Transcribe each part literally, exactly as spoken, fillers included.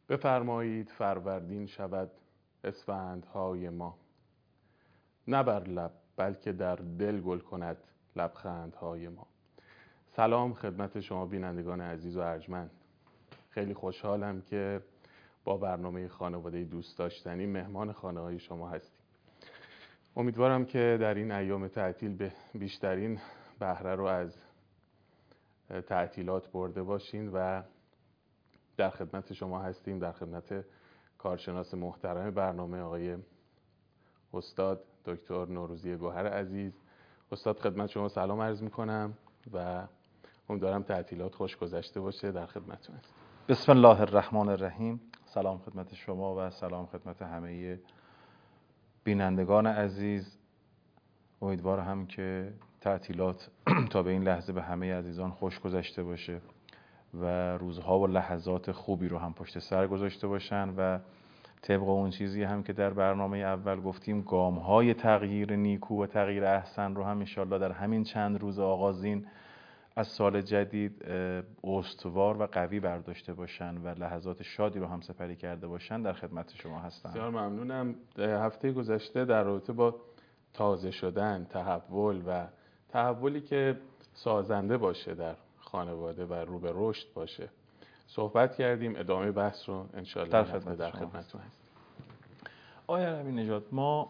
بفرمایید فروردین شود اسفندهای ما، نه بر لب بلکه در دل گل کند لبخندهای ما. سلام خدمت شما بینندگان عزیز و ارجمند. خیلی خوشحالم که با برنامه خانواده دوست داشتنی مهمان خانه های شما هستیم. امیدوارم که در این ایام تعطیل به بیشترین بهره رو از تعطیلات برده باشین و در خدمت شما هستیم، در خدمت کارشناس محترم برنامه آقای استاد دکتر نوروزی گوهر عزیز. استاد خدمت شما سلام عرض میکنم و امیدوارم تعطیلات خوش گذشته باشه. در خدمتتون هستم. بسم الله الرحمن الرحیم. سلام خدمت شما و سلام خدمت همه بینندگان عزیز. امیدوارم که تعطیلات تا به این لحظه به همه عزیزان خوش گذشته باشه و روزها و لحظات خوبی رو هم پشت سر گذاشته باشن و طبق اون چیزی هم که در برنامه اول گفتیم، گام‌های تغییر نیکو و تغییر احسن رو هم انشالله در همین چند روز آغازین از سال جدید استوار و قوی برداشته باشن و لحظات شادی رو هم سپری کرده باشن. در خدمت شما هستم. بسیار ممنونم. هفته گذشته در رابطه با تازه شدن، تحول و تحولی که سازنده باشه در خانواده و رو به رشد باشه صحبت کردیم. ادامه بحث رو انشالله در خدمت در شما خدمتتون هستیم. آیا عربی نژاد، ما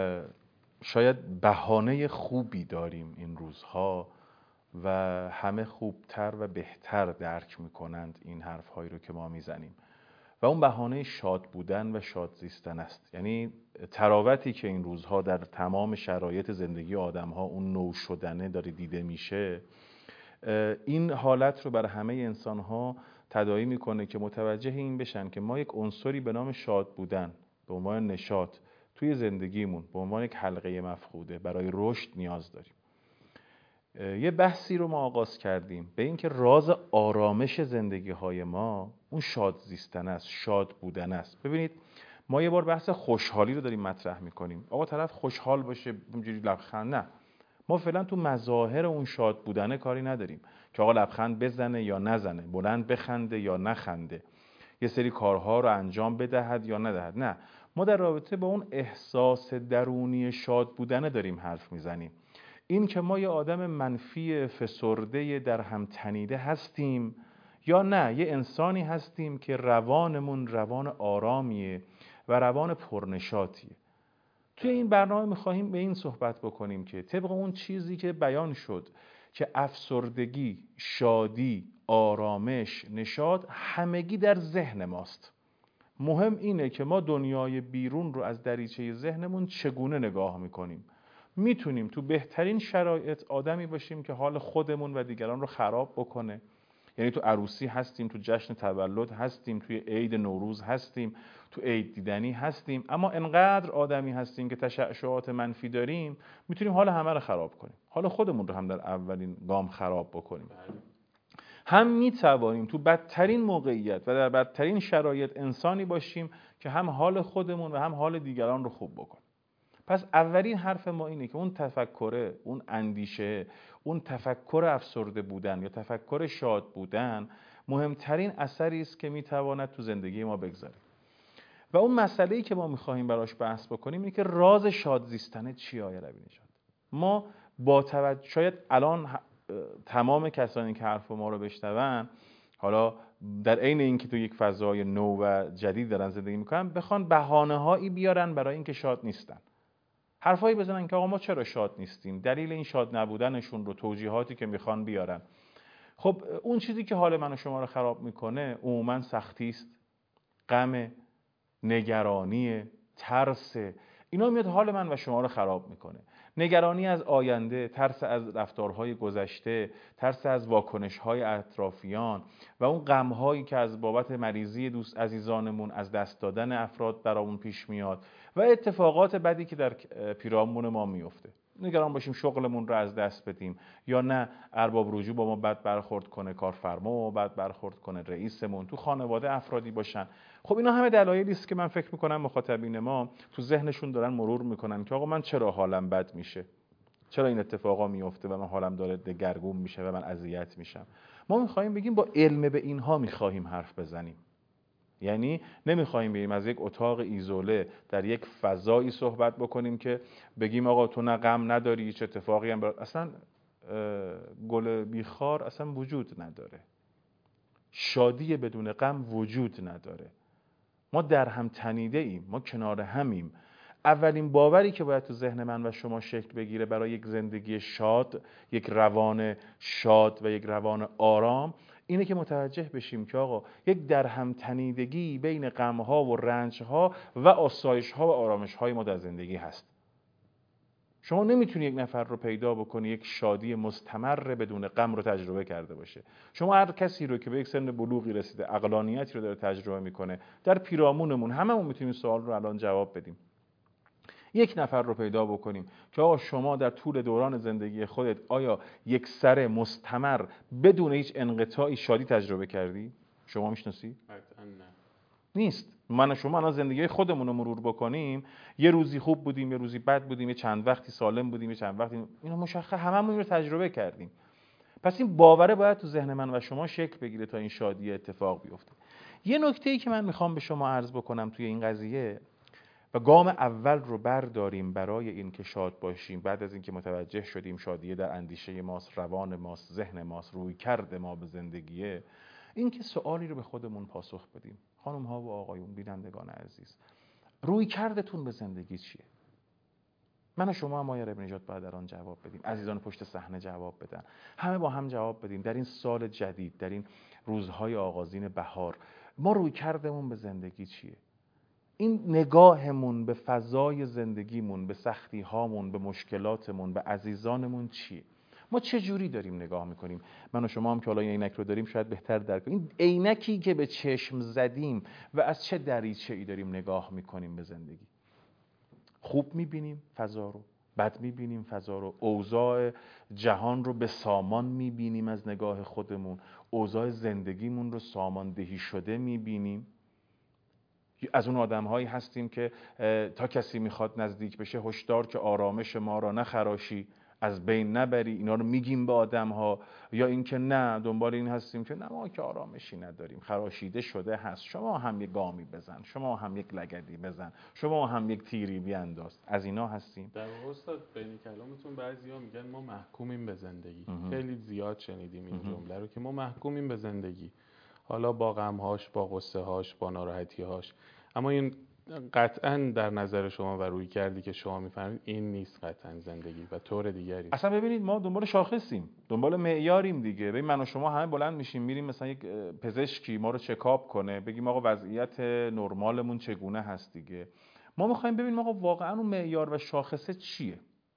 شاید بهانه خوبی داریم این روزها و همه خوبتر و بهتر درک میکنند این حرفهایی رو که ما میزنیم و اون بهانه شاد بودن و شاد زیستن است. یعنی تراوتی که این روزها در تمام شرایط زندگی آدمها اون نو شدنه داره دیده میشه، این حالت رو بر همه انسانها تداعی میکنه که متوجه این بشن که ما یک عنصری به نام شاد بودن به عنوان نشاط توی زندگیمون به عنوان یک حلقه مفقوده برای رشد نیاز داریم. یه بحثی رو ما آغاز کردیم به این که راز آرامش زندگی های ما اون شاد زیستن است، شاد بودن است. ببینید ما یه بار بحث خوشحالی رو داریم مطرح میکنیم. آقا طرف خوشحال باشه اونجوری لبخند، نه، ما فعلا تو مظاهر اون شاد بودنه کاری نداریم که آقا لبخند بزنه یا نزنه، بلند بخنده یا نخنده، یه سری کارها رو انجام بدهد یا ندهد. نه، ما در رابطه با اون احساس درونی شاد بودنه داریم حرف میزنیم. این که ما یه آدم منفی فسرده در هم تنیده هستیم یا نه، یه انسانی هستیم که روانمون روان آرامیه و روان پرنشاتیه. توی این برنامه میخواهیم به این صحبت بکنیم که طبق اون چیزی که بیان شد که افسردگی، شادی، آرامش، نشاط همگی در ذهن ماست. مهم اینه که ما دنیای بیرون رو از دریچه ذهنمون چگونه نگاه میکنیم. میتونیم تو بهترین شرایط آدمی باشیم که حال خودمون و دیگران رو خراب بکنه. یعنی تو عروسی هستیم، تو جشن تولد هستیم، توی عید نوروز هستیم، تو عید دیدنی هستیم، اما انقدر آدمی هستیم که تشعشعات منفی داریم میتونیم حال همه رو خراب کنیم، حال خودمون رو هم در اولین گام خراب بکنیم. هم میتوانیم تو بدترین موقعیت و در بدترین شرایط انسانی باشیم که هم حال خودمون و هم حال دیگران رو خوب بکنیم. پس اولین حرف ما اینه که اون تفکره، اون اندیشه، اون تفکر افسرده بودن یا تفکر شاد بودن مهمترین اثری است که میتواند تو زندگی ما بگذاره. و اون مسئله‌ای که ما میخواهیم براش بحث بکنیم اینه که راز شاد زیستن چیه آیا ربی نژاد؟ ما با توجه شاید الان تمام کسانی که حرف ما رو بشنون، حالا در عین اینکه تو یک فضای نو و جدید دارن زندگی میکنن، بخوان بهانه‌هایی بیارن برای اینکه شاد نیستن. حرفایی بزنن که آقا ما چرا شاد نیستیم، دلیل این شاد نبودنشون رو، توجیهاتی که میخوان بیارن. خب اون چیزی که حال من و شما رو خراب میکنه عموما سختی است، غم، نگرانی، ترس، اینا میاد حال من و شما رو خراب میکنه. نگرانی از آینده، ترس از رفتارهای گذشته، ترس از واکنش‌های اطرافیان و اون غم‌هایی که از بابت مریضی دوست عزیزانمون، از دست دادن افراد برامون پیش میاد و اتفاقات بدی که در پیرامون ما میفته. نگران باشیم شغلمون رو از دست بدیم یا نه ارباب رجوع با ما بد برخورد کنه، کارفرما با ما بد برخورد کنه، رئیسمون، تو خانواده افرادی باشن. خب اینا همه دلایلی است که من فکر میکنم مخاطبین ما تو ذهنشون دارن مرور میکنن که آقا من چرا حالم بد میشه، چرا این اتفاقا میفته و من حالم داره دگرگون میشه و من اذیت میشم. ما میخوایم بگیم با علم به اینها میخواهیم حرف بزنیم. یعنی نمیخوایم بریم از یک اتاق ایزوله در یک فضایی صحبت بکنیم که بگیم آقا تو نه غم نداری، هیچ اتفاقی هم برات. اصلا گل بیخار اصلا وجود نداره، شادی بدون غم وجود نداره. ما در هم تنیده ایم، ما کنار همیم. اولین باوری که باید تو ذهن من و شما شکل بگیره برای یک زندگی شاد، یک روان شاد و یک روان آرام، اینه که متوجه بشیم که آقا یک در هم تنیدگی بین غم‌ها و رنج‌ها و آسایش‌ها و آرامش‌های ما در زندگی هست. شما نمیتونی یک نفر رو پیدا بکنی یک شادی مستمر بدون غم رو تجربه کرده باشه. شما هر کسی رو که به یک سن بلوغی رسیده، عقلانیتی رو داره تجربه میکنه، در پیرامونمون هممون میتونیم سوال رو الان جواب بدیم. یک نفر رو پیدا بکنیم که آقا شما در طول دوران زندگی خودت آیا یک سر مستمر بدون هیچ انقطاعی شادی تجربه کردی؟ شما میشناسی؟ قطعاً نه. نیست. من و شما الان زندگی خودمون رو مرور بکنیم، یه روزی خوب بودیم، یه روزی بد بودیم، یه چند وقتی سالم بودیم، یه چند وقتی، اینو مشخص هممون رو تجربه کردیم. پس این باوره باید تو ذهن من و شما شکل بگیره تا این شادی اتفاق بیفته. یه نکته‌ای که من میخوام به شما عرض بکنم توی این قضیه و گام اول رو برداریم برای این که شاد باشیم، بعد از اینکه متوجه شدیم شادی در اندیشه ماست، روان ماست، ذهن ماست، روی کرده ما به زندگیه، این که سوالی رو به خودمون پاسخ بدیم. خانم ها و آقایون، بینندگان عزیز، روی کردتون به زندگی چیه؟ من و شما هم آقای ابن نژاد باید در آن جواب بدیم، عزیزان پشت صحنه جواب بدن، همه با هم جواب بدیم. در این سال جدید، در این روزهای آغازین بهار، ما روی کردمون به زندگی چیه؟ این نگاهمون به فضای زندگیمون، به سختی هامون، به مشکلاتمون، به عزیزانمون چیه؟ ما چه جوری داریم نگاه میکنیم؟ من و شما هم که حالا این عینک رو داریم شاید بهتر درک کنیم. این عینکی که به چشم زدیم و از چه دریچه‌ای داریم نگاه میکنیم به زندگی. خوب میبینیم فضا رو، بد میبینیم فضا رو، اوضاع جهان رو به سامان میبینیم از نگاه خودمون، اوضاع زندگیمون رو ساماندهی شده میبینیم. از اون آدم هایی هستیم که تا کسی میخواد نزدیک بشه هشدار که آرامش ما را نخراشی، از بین نبری، اینا رو میگیم به آدم ها. یا اینکه نه، دنبال این هستیم که نه ما که آرامشی نداریم، خراشیده شده هست، شما هم یک گامی بزن، شما هم یک لگدی بزن، شما هم یک تیری بیانداز. از اینا هستیم. در واقع استاد بین کلامتون بعضیا میگن ما محکومیم به زندگی. خیلی زیاد شنیدیم این جمله رو که ما محکومیم به زندگی، حالا با غم‌هاش، با غصه‌هاش، با ناراحتی‌هاش. اما این قطعاً در نظر شما و روی کردی که شما می‌فرمایید این نیست قطعاً زندگی و طور دیگری. اصلا ببینید ما دنبال شاخصیم، دنبال معیاریم دیگه. ببین من و شما همه بلند میشیم میریم مثلا یک پزشکی ما رو چکاپ کنه، بگیم آقا وضعیت نرمالمون چگونه هست دیگه. ما می‌خوایم ببینیم آقا واقعاً اون معیار و شاخصه چیه؟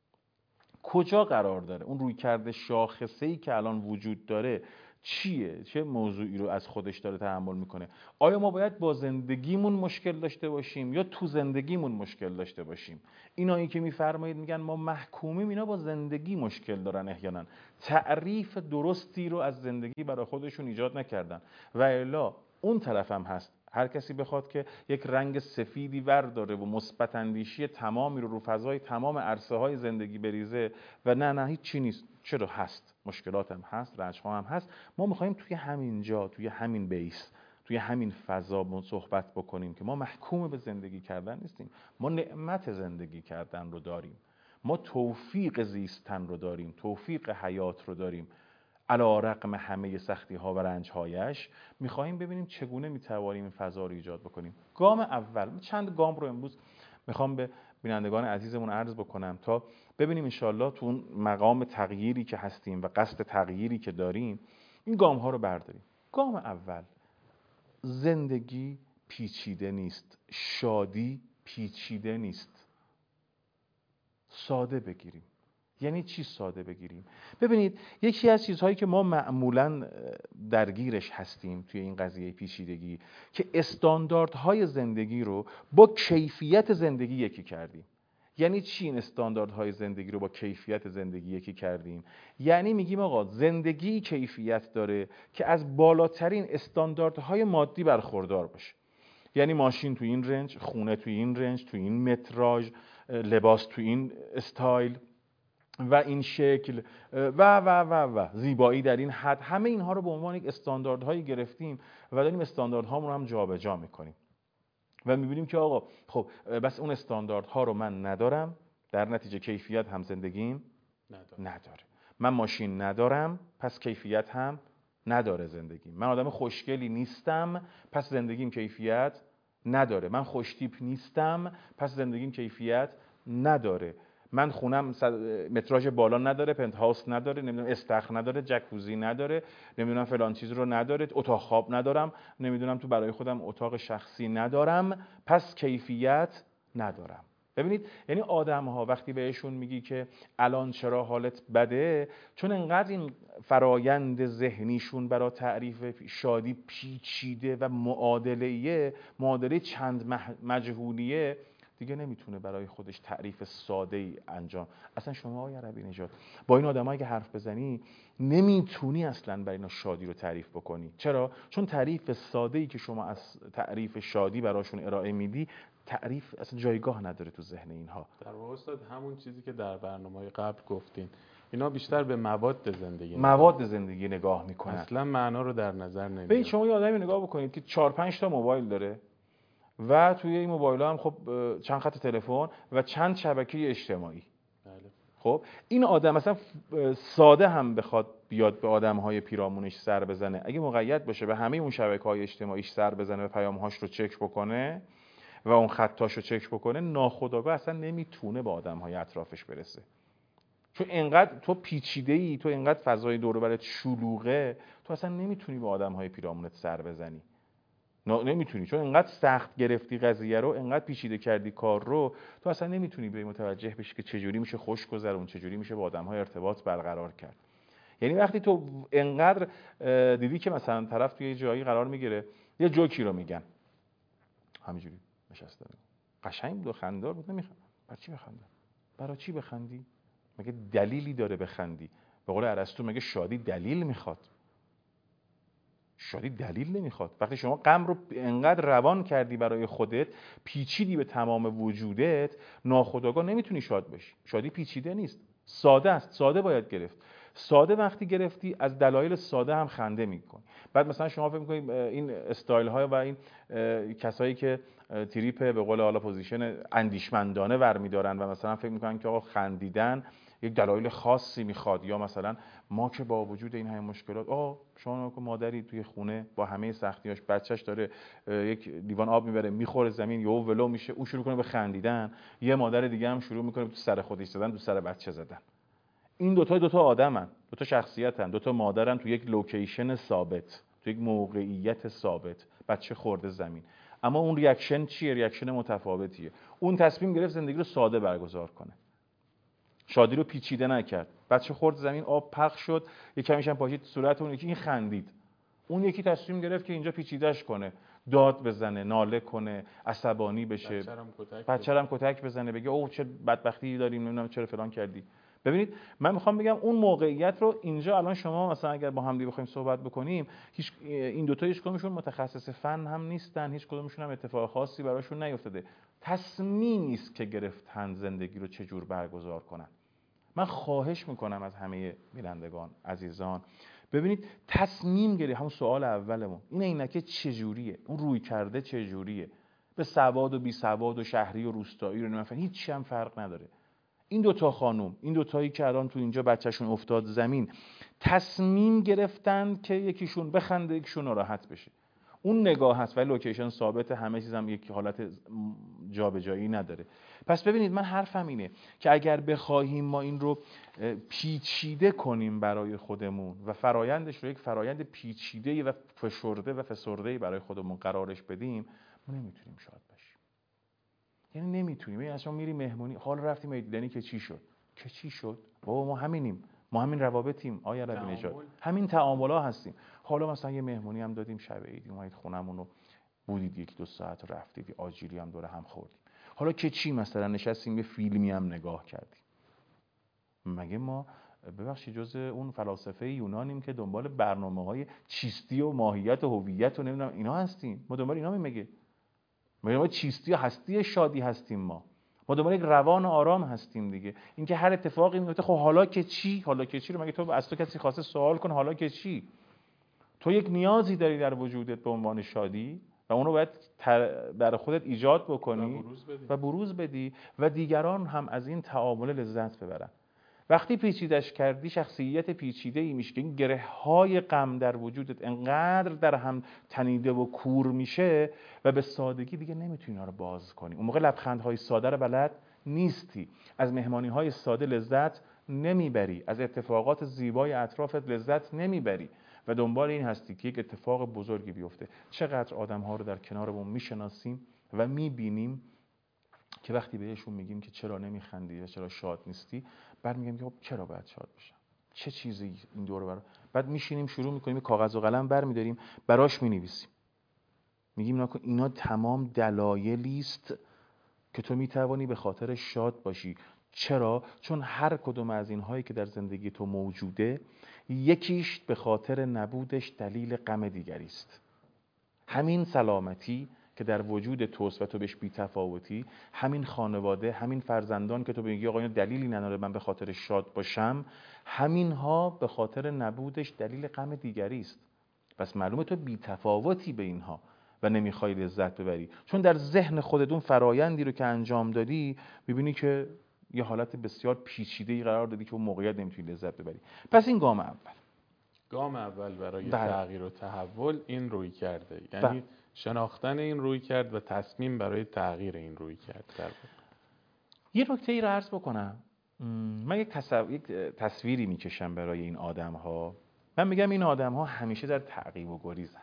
کجا قرار داره؟ اون روی کرده شاخصه‌ای که الان وجود داره چیه؟ چه موضوعی رو از خودش داره تحمل میکنه؟ آیا ما باید با زندگیمون مشکل داشته باشیم یا تو زندگیمون مشکل داشته باشیم؟ اینایی که میفرمایید میگن ما محکومیم، اینا با زندگی مشکل دارن احیانا، تعریف درستی رو از زندگی برای خودشون ایجاد نکردن. و الا اون طرف هم هست، هر کسی بخواد که یک رنگ سفیدی ورداره و مثبت اندیشی تمامی رو رو فضای تمام عرصه های زندگی بریزه و نه نه هیچ چی نیست. چرا هست، مشکلات هم هست، رنج‌ها هم هست. ما می‌خوایم توی همین جا، توی همین بیس، توی همین فضا صحبت بکنیم که ما محکوم به زندگی کردن نیستیم، ما نعمت زندگی کردن رو داریم، ما توفیق زیستن رو داریم، توفیق حیات رو داریم. علی رغم همه سختی ها و رنج هایش میخواهیم ببینیم چگونه میتوانیم این فضا رو ایجاد بکنیم. گام اول، چند گام رو امروز میخوام به بینندگان عزیزمون عرض بکنم تا ببینیم انشالله تو اون مقام تغییری که هستیم و قصد تغییری که داریم این گام ها رو برداریم. گام اول، زندگی پیچیده نیست، شادی پیچیده نیست. ساده بگیریم. یعنی چی ساده بگیریم؟ ببینید یکی از چیزهایی که ما معمولاً درگیرش هستیم توی این قضیه پیچیدگی که استانداردهای زندگی رو با کیفیت زندگی یکی کردیم. یعنی چی این استانداردهای زندگی رو با کیفیت زندگی یکی کردیم؟ یعنی میگیم آقا زندگی کیفیت داره که از بالاترین استانداردهای مادی برخوردار باشه. یعنی ماشین تو این رنج، خونه تو این رنج، تو این متراژ، لباس تو این استایل، و این شکل و و و و زیبایی در این حد، همه اینها رو به عنوان یک استانداردهایی گرفتیم و داریم استانداردهامون رو هم جابجا میکنیم و میبینیم که آقا خب بس اون استانداردها رو من ندارم، در نتیجه کیفیت هم زندگیم نداره. نداره. من ماشین ندارم، پس کیفیت هم نداره زندگیم. من آدم خوشگلی نیستم، پس زندگیم کیفیت نداره. من خوشتیپ نیستم، پس زندگیم کیفیت نداره. من خونم متراژ بالا نداره، پنت هاوس نداره، نمیدونم استخر نداره، جکوزی نداره، نمیدونم فلان چیز رو نداره، اتاق خواب ندارم، نمیدونم تو برای خودم اتاق شخصی ندارم، پس کیفیت ندارم. ببینید، یعنی آدم ها وقتی بهشون میگی که الان چرا حالت بده، چون انقدر این فرایند ذهنیشون برای تعریف شادی پیچیده و معادله‌ایه، معادله چند مجهولیه، دیگه نمیتونه برای خودش تعریف ساده ای انجام. اصلا شما آقای عربی نژاد با این آدمایی که حرف بزنی نمیتونی اصلا برای اینا شادی رو تعریف بکنی. چرا؟ چون تعریف ساده ای که شما از تعریف شادی براشون ارائه میدی، تعریف اصلا جایگاه نداره تو ذهن اینها. در واقع استاد همون چیزی که در برنامه‌های قبل گفتین، اینا بیشتر به مواد زندگی مواد نگاه. زندگی نگاه میکنن، اصلا معنا رو در نظر نمیگیرن. ببین شما یه آدمی نگاه بکنید که چهار پنج تا موبایل داره و توی این موبایل ها هم خب چند خط تلفن و چند شبکه اجتماعی. بله. خب این آدم مثلا ساده هم بخواد بیاد به آدم‌های پیرامونش سر بزنه، اگه مقید باشه به همه اون شبکه‌های اجتماعیش سر بزنه و پیام‌هاش رو چک بکنه و اون خطاش رو چک بکنه، ناخودآگاه اصلا نمیتونه به آدم‌های اطرافش برسه. چون انقدر تو پیچیده‌ای، تو انقدر فضای دور و برت شلوغه، تو اصلا نمیتونی به آدم‌های پیرامونت سر بزنی. نمیتونی، چون انقدر سخت گرفتی قضیه رو، انقدر پیچیده کردی کار رو، تو اصلا نمیتونی به متوجه بشی که چجوری میشه خوش گذرون، چجوری میشه با آدم‌ها ارتباط برقرار کرد. یعنی وقتی تو انقدر دیدی که مثلا طرف توی جایی قرار میگیره، یه جوکی رو میگن، همینجوری نشسته، قشنگ بود و خنده‌دار بود، نمیخوام. برای چی بخندم؟ برای چی بخندی؟ مگه دلیلی داره بخندی؟ به قول ارسطو مگه شادی دلیل میخواد؟ شادی دلیل نمیخواد. وقتی شما غم رو انقدر روان کردی برای خودت، پیچیدی به تمام وجودت، ناخودآگاه نمیتونی شاد باشی. شادی پیچیده نیست، ساده است. ساده باید گرفت. ساده وقتی گرفتی، از دلایل ساده هم خنده میکنی. بعد مثلا شما فکر میکنید این استایل های و این کسایی که تریپ به قول حالا پوزیشن اندیشمندانه برمیدارن و مثلا فکر میکنن که آقا خندیدن یک دلایل خاصی میخواد، یا مثلا ما که با وجود این همه مشکلات، آه شما که مادری توی خونه با همه سختیاش بچهش داره یک لیوان آب میبره میخوره زمین، یهو ولو میشه، اون شروع کنه به خندیدن، یه مادر دیگه هم شروع میکنه تو سر خودش زدن، تو سر بچه زدن. این دوتا دوتا آدمن، دوتا شخصیتن، دوتا مادرن تو یک لوکیشن ثابت، تو یک موقعیت ثابت، بچه خورده زمین. اما اون ریاکشن چیه؟ ریاکشن متفاوتیه. اون تصمیم گرفت زندگی رو ساده برگزار کنه، شادی رو پیچیده نکرد. بچه خورد زمین، آب پخش شد، یک کمیش هم پاشید صورت اون یکی، این خندید. اون یکی تصمیم گرفت که اینجا پیچیده‌اش کنه، داد بزنه، ناله کنه، عصبانی بشه، بچه‌رم کتک بزنه، بگه اوه چه بدبختی داریم، نمیدونم چرا فلان کردی. ببینید من میخوام بگم اون موقعیت رو اینجا الان شما مثلا اگر با هم دیگه بخوایم صحبت بکنیم، هیچ این دو تا هیچ کدومشون متخصص فن هم نیستن، هیچ کدومشون هم اتفاق خاصی براشون نیفتاده. تصمیمی است که گرفتن زندگی رو چه جور برگزار کنن. من خواهش میکنم از همه بینندگان عزیزان، ببینید تصمیم گیری، همون سوال اولمون این عینکه چجوریه، اون روی کرده چجوریه، به سواد و بی سواد و شهری و روستایی رو نمیفهمن، هیچ چی هم فرق نداره. این دوتا خانم، این دوتایی که الان تو اینجا بچهشون افتاد زمین، تصمیم گرفتن که یکیشون بخنده یکیشون ناراحت بشه. اون نگاه هست ولی لوکیشن ثابت، همه چیزم یک حالت جابجایی نداره. پس ببینید من حرفم اینه که اگر بخواهیم ما این رو پیچیده کنیم برای خودمون و فرایندش رو یک فرایند پیچیده و فشرده و فسرده برای خودمون قرارش بدیم، ما نمیتونیم شاد باشیم. یعنی نمیتونیم. یعنی اصلا میری مهمونی، حال رفتیم دیدنی که چی شد؟ که چی شد؟ بابا ما همینیم، ما همین روابطیم آیا عربی نژاد، همین تعاملا هستیم. حالا مثلا یه مهمونی هم دادیم شب عید، اومدید خونمون رو بودید یک دو ساعت رفتید، یه آجیلی هم دوره هم خوردیم. حالا که چی مثلا نشستیم یه فیلمی هم نگاه کردیم. مگه ما ببخشید جز اون فلاسفه یونانیم که دنبال برنامه‌های چیستی و ماهیت و هویت و نمیدونم اینا هستیم؟ ما دنبال اینا میگه. مگه ما چیستی و هستی شادی هستیم؟ ما ما دنبال یک روان آرام هستیم دیگه. اینکه هر اتفاقی میفته خب حالا که چی؟ حالا که چی رو مگه تو از تو کسی خواسته سوال کن حالا که چی؟ تو یک نیازی داری در وجودت به عنوان شادی و اون رو باید در خودت ایجاد بکنی و بروز بدی. و بروز بدی و دیگران هم از این تعامل لذت ببرن. وقتی پیچیدش کردی شخصیت پیچیده ای میشه که این گره های غم در وجودت انقدر در هم تنیده و کور میشه و به سادگی دیگه نمیتونی اینا رو باز کنی. اون موقع لبخندهای ساده رو بلد نیستی، از مهمانی های ساده لذت نمیبری، از اتفاقات زیبای اطرافت لذت نمیبری و دنبال این هستی که یک اتفاق بزرگی بیفته. چقدر آدم ها رو در کنارمون میشناسیم و میبینیم که وقتی بهشون میگیم که چرا نمیخندی و چرا شاد نیستی، بعد میگم که خب چرا باید شاد بشم، چه چیزی این دور برا، بعد میشینیم شروع میکنیم کاغذ و قلم برمیداریم براش مینویسیم، میگیم نکن اینا تمام دلایلی است که تو میتوانی به خاطر شاد باشی. چرا؟ چون هر کدوم از اینهایی که در زندگی تو موجوده یکیش به خاطر نبودش دلیل غم دیگری است. همین سلامتی که در وجود توست و تو بهش بی‌تفاوتی، همین خانواده، همین فرزندان که تو بگی آقا اینا دلیلی نداره من به خاطر شاد باشم، همین ها به خاطر نبودش دلیل غم دیگری است. پس معلومه تو بی‌تفاوتی به اینها و نمیخوای لذت ببری، چون در ذهن خودت اون فرایندی رو که انجام دادی میبینی که یه حالت بسیار پیچیده‌ای قرار دادی که اون موقعیت نمیتونی لذت ببری. پس این گام اول. گام اول برای بله. تغییر و تحول این روی کرده، یعنی بله. شناختن این روی کرد و تصمیم برای تغییر این روی کرد. در یه نکته ای رو عرض بکنم. من یک, تصو... یک تصویری میکشم برای این آدم ها. من میگم این آدم ها همیشه در تعقیب و گریزن،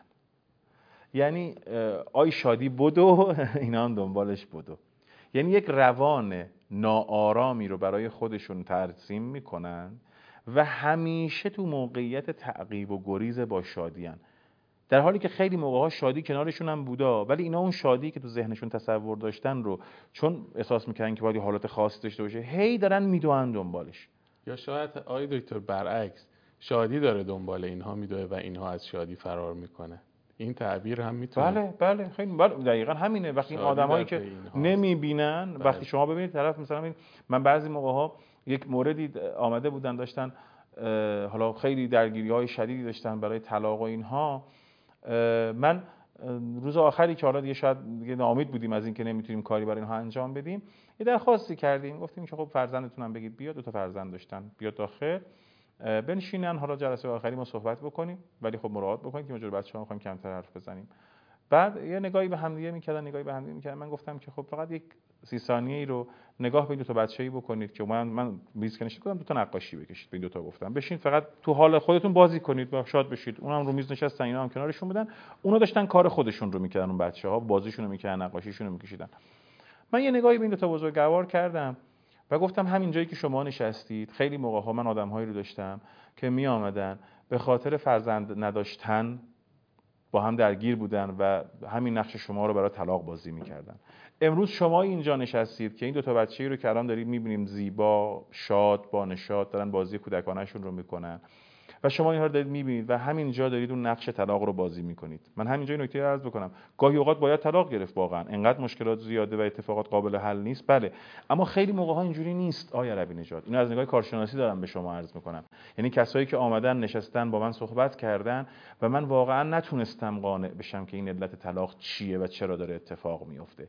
یعنی آی شادی بدو اینا هم دنبالش بدو، یعنی یک روان ناآرامی رو برای خودشون ترسیم میکنن و همیشه تو موقعیت تعقیب و گریز با شادیان، در حالی که خیلی موقع‌ها شادی کنارشون هم بودا، ولی اینا اون شادی که تو ذهنشون تصور داشتن رو چون احساس میکنن که باید حالت خاصی داشته باشه هی دارن میدوئن دنبالش. یا شاید آی دکتر برعکس، شادی داره دنبال اینها میدوه و اینها از شادی فرار میکنه. این تعبیر هم میتونه. بله بله خیلی بله دقیقاً همینه. وقتی این آدمایی که نمیبینن، بله. وقتی شما ببینید طرف مثلا این من بعضی موقع‌ها یک موردی آمده بودن داشتن حالا خیلی درگیری‌های شدیدی داشتن برای طلاق و اینها، من روز آخری که حالا دیگه شاید دیگه ناامید بودیم از این که نمیتونیم کاری برای اینها انجام بدیم، یه درخواستی کردیم، گفتیم که خب فرزندتون هم بگید بیاد، دو تا فرزند داشتن، بیاد داخل بنشینن، حالا جلسه آخری ما صحبت بکنیم، ولی خب مراعات بکنید که ما جلوی بچه‌ها می‌خوایم کمتر حرف بزنیم. بعد یه نگاهی به هم دیگه می‌کردن، نگاهی به هم دیگه می‌کردن. من گفتم که خب فقط یک سی ثانیه‌ای رو نگاه به این دو تا بچه‌ای بکنید که من من میز کنشید گفتم دو تا نقاشی بکشید، به این دو تا گفتم بشین فقط تو حال خودتون بازی کنید و شاد بشید. اونم رو میز نشستن، اینا هم کنارشون بودن، اونا داشتن کار خودشون رو می‌کردن، اون بچه‌ها بازیشون رو می‌کردن، نقاشیشون رو می‌کشیدن. من یه نگاهی به این دو تا بزرگوار کردم و گفتم همین جایی که شما نشستید خیلی موقع‌ها من آدم‌هایی رو داشتم که می آمدن به خاطر فرزند نداشتن با هم درگیر بودن و همین نقش شما رو برای طلاق بازی می‌کردن. امروز شما اینجا نشستید که این دو تا بچه‌ای رو که الان دارید می‌بینیم زیبا، شاد، با نشاط دارن بازی کودکانه‌شون رو می‌کنن و شما اینها رو دارید می‌بینید و همینجا دارید اون نقش طلاق رو بازی می‌کنید. من همینجا این نکته رو عرض بکنم، گاهی اوقات باید طلاق گرفت، واقعا انقدر مشکلات زیاده و اتفاقات قابل حل نیست، بله، اما خیلی موقع‌ها اینجوری نیست. آیا عربی نژاد، اینو از نگاه کارشناسی دارم به شما عرض می‌کنم، یعنی کسایی که آمدن نشستن با من صحبت کردن و من واقعا نتونستم قانع بشم که این علت طلاق چیه و چرا داره اتفاق میفته.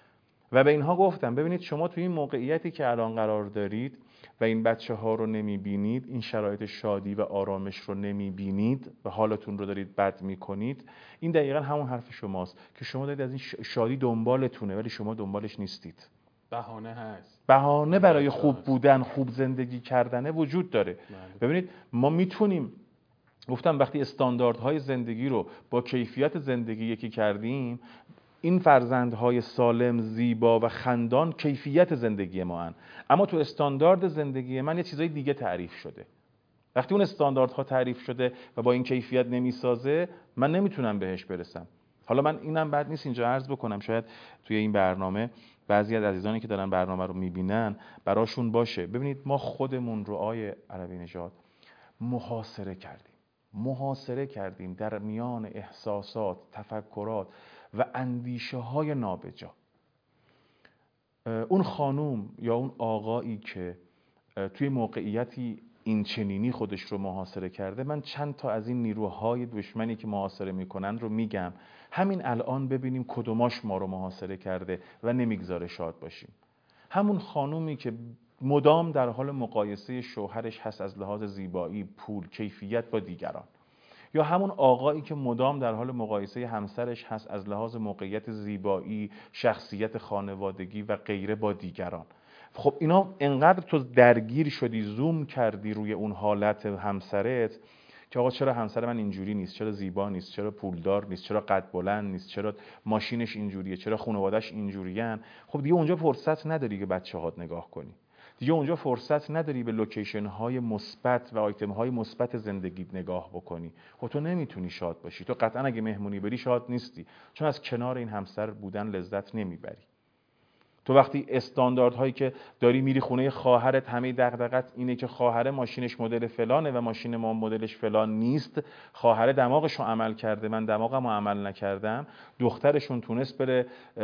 و به اینها گفتم ببینید شما توی این موقعیتی که الان قرار دارید و این بچه ها رو نمیبینید، این شرایط شادی و آرامش رو نمیبینید و حالتون رو دارید بد میکنید، این دقیقا همون حرف شماست که شما دارید از این شادی دنبالتونه ولی شما دنبالش نیستید. بهانه هست، بهانه برای خوب بودن، خوب زندگی کردن وجود داره. ببینید ما میتونیم، گفتم وقتی استانداردهای زندگی رو با کیفیت زندگی یکی کردیم، این فرزندهای سالم، زیبا و خندان کیفیت زندگی ما هن. اما تو استاندارد زندگی من یه چیزای دیگه تعریف شده. وقتی اون استانداردها تعریف شده و با این کیفیت نمیسازه، من نمیتونم بهش برسم. حالا من اینم بد نیست اینجا عرض بکنم، شاید توی این برنامه بعضی از عزیزانی که دارن برنامه رو میبینن براشون باشه. ببینید ما خودمون رو آیه عربی نژاد محاصره کردیم. محاصره کردیم در میان احساسات، تفکرات و اندیشه های نابجا. اون خانوم یا اون آقایی که توی موقعیتی این چنینی خودش رو محاصره کرده، من چند تا از این نیروهای دشمنی که محاصره میکنن رو میگم، همین الان ببینیم کدوماش ما رو محاصره کرده و نمیگذاره شاد باشیم. همون خانومی که مدام در حال مقایسه شوهرش هست از لحاظ زیبایی، پول، کیفیت با دیگران، یا همون آقایی که مدام در حال مقایسه همسرش هست از لحاظ موقعیت زیبایی، شخصیت خانوادگی و غیره با دیگران. خب اینا انقدر تو درگیر شدی، زوم کردی روی اون حالت همسرت که آقا چرا همسر من اینجوری نیست، چرا زیبا نیست، چرا پولدار نیست، چرا قد بلند نیست، چرا ماشینش اینجوریه، چرا خانواده‌اش اینجوریان. خب دیگه اونجا فرصت نداری که بچه‌هات نگاه کنی، دیگه اونجا فرصت نداری به لوکیشن های مثبت و آیتم های مثبت زندگیت نگاه بکنی. خب تو نمیتونی شاد باشی، تو قطعا اگه مهمونی بری شاد نیستی، چون از کنار این همسر بودن لذت نمیبری. تو وقتی استانداردهایی که داری میری خونه خواهرت، همه دغدغت اینه که خواهر ماشینش مدل فلانه و ماشین ما مدلش فلان نیست، خواهر دماغشو عمل کرده من دماغمو عمل نکردم، دخترشون تونست بره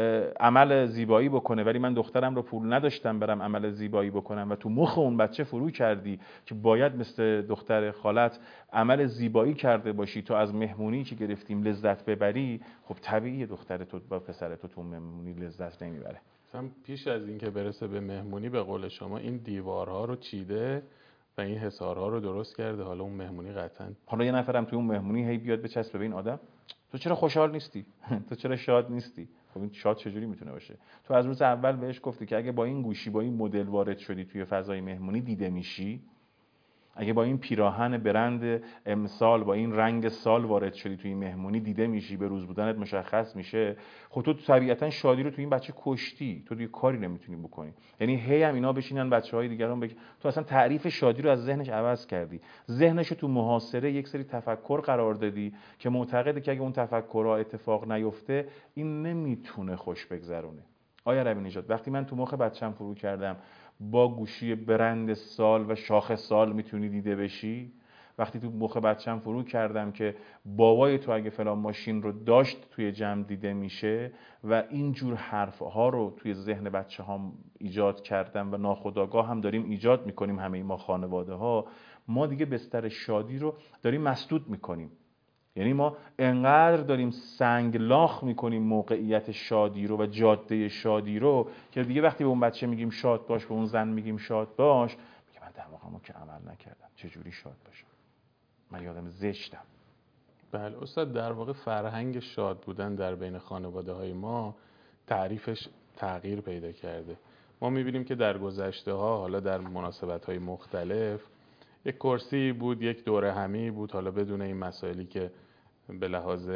عمل زیبایی بکنه ولی من دخترم رو پول نداشتم برم عمل زیبایی بکنم و تو مخ اون بچه فرو کردی که باید مثل دختر خالت عمل زیبایی کرده باشی تو از مهمونی که گرفتیم لذت ببری. خب طبیعیه دختر تو با پسر تو تو مهمونی لذت نمیبره. پیش از اینکه برسه به مهمونی به قول شما این دیوارها رو چیده و این حصارها رو درست کرده، حالا اون مهمونی قطعاً. حالا یه نفرم توی اون مهمونی هی بیاد بچسبه به این آدم، تو چرا خوشحال نیستی؟ تو چرا شاد نیستی؟ خب این شاد چجوری میتونه باشه؟ تو از روز اول بهش گفتی که اگه با این گوشی با این مدل وارد شدی توی فضای مهمونی دیده میشی، اگه با این پیراهن برند امسال با این رنگ سال وارد شدی توی این مهمونی دیده میشی، به روز بودنت مشخص میشه، خب تو طبیعتا شادی رو توی این بچه کشتی، تو دیگه کاری نمیتونی بکنی. یعنی هی هم اینا بشینن بچهای دیگران بگن، تو اصلا تعریف شادی رو از ذهنش عوض کردی، ذهنش رو تو محاصره یک سری تفکر قرار دادی که معتقده که اگه اون تفکرها اتفاق نیفته این نمیتونه خوش بگذرونه. آیا ربی نژاد، وقتی من تو مخ بچه‌م فرو کردم با گوشی برند سال و شاخ سال میتونی دیده بشی، وقتی تو مخ بچه‌م فرو کردم که بابای تو اگه فلان ماشین رو داشت توی جمع دیده میشه و اینجور حرفها رو توی ذهن بچه ها ایجاد کردم و ناخودآگاه هم داریم ایجاد میکنیم همه ما خانواده ها، ما دیگه بستر شادی رو داریم مسدود میکنیم. یعنی ما انقدر داریم سنگلاخ میکنیم موقعیت شادی رو و جاده شادی رو که دیگه وقتی به اون بچه میگیم شاد باش، به اون زن میگیم شاد باش، میگه من دماغمو که عمل نکردم چجوری شاد باشم، من یادم زشتم. بله استاد، در واقع فرهنگ شاد بودن در بین خانواده های ما تعریفش تغییر پیدا کرده. ما میبینیم که در گذشته ها، حالا در مناسبت های مختلف، یک کرسی بود، یک دوره همی بود، حالا بدون این مسائلی که به لحاظ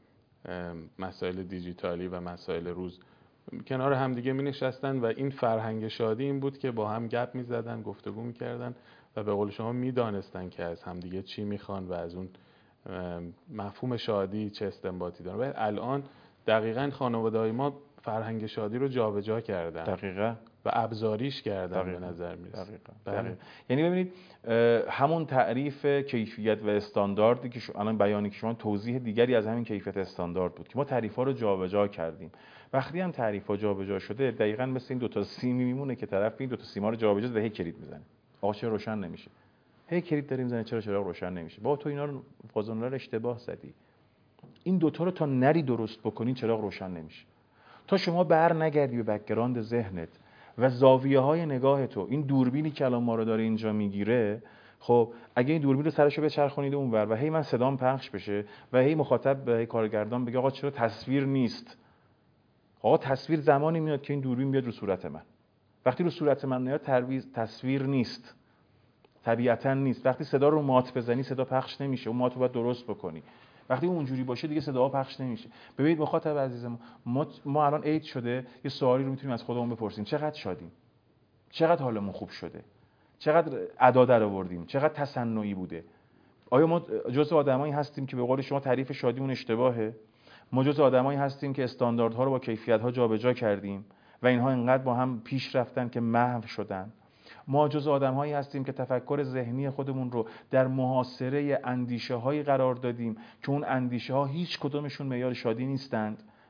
مسائل دیجیتالی و مسائل روز کنار همدیگه می نشستن و این فرهنگ شادی این بود که با هم گپ می زدن، گفتگو می کردن و به قول شما می دانستن که از همدیگه چی می خوان و از اون مفهوم شادی چه استنباطی دارن. و الان دقیقاً خانواده های ما فرهنگ شادی رو جابجا کردن دقیقاً و ابزاریش کردن به نظر میرسه. دقیقاً. دقیقاً. یعنی ببینید همون تعریف کیفیت و استانداردی که الان بیانی که شما توضیح دیگری از همین کیفیت استاندارد بود که ما تعریف‌ها رو جابجا کردیم. وقتی هم تعریف‌ها جابجا شده دقیقاً مثل این دو تا سیمی میمونه که طرف این دو تا سیما رو جابجا به هی کلید میزنه. آقا چرا روشن نمیشه؟ هی کلید داریم میزنه چرا چراغ روشن نمیشه؟ بابا تو اینا رو فازونا رو اشتباه زدی. این دو تا رو تا نری درست بکنی چراغ روشن نمیشه. تا شما بر نگردی به بک‌گراند ذهنت و زاویه های نگاه تو، این دوربینی که الان ما رو داره اینجا میگیره، خب اگه این دوربین رو سرشو بچرخونید اونور و هی من صدام پخش بشه و هی مخاطب به کارگردان بگه آقا چرا تصویر نیست؟ آقا تصویر زمانی میاد که این دوربین بیاد رو صورت من. وقتی رو صورت من میاد تصویر نیست، طبیعتا نیست. وقتی صدا رو مات بزنی صدا پخش نمیشه، اون مات رو باید درست بکنی. وقتی اونجوری باشه دیگه صدا پخش نمیشه. ببینید مخاطب عزیزم، ما ما الان عید شده یه سوالی رو میتونیم از خودمون بپرسیم، چقدر شادیم؟ چقدر حالمون خوب شده؟ چقدر ادا در آوردیم؟ چقدر تصنعی بوده؟ آیا ما جزء آدمایی هستیم که به قول شما تعریف شادیمون اشتباهه؟ ما جزء آدمایی هستیم که استانداردها رو با کیفیت‌ها جابجا کردیم و اینها اینقدر با هم پیش رفتن که محو شدن؟ ما جز آدم‌هایی هستیم که تفکر ذهنی خودمون رو در محاصره اندیشه‌هایی قرار دادیم که اون اندیشه‌ها هیچ کدومشون معیار شادی نیستند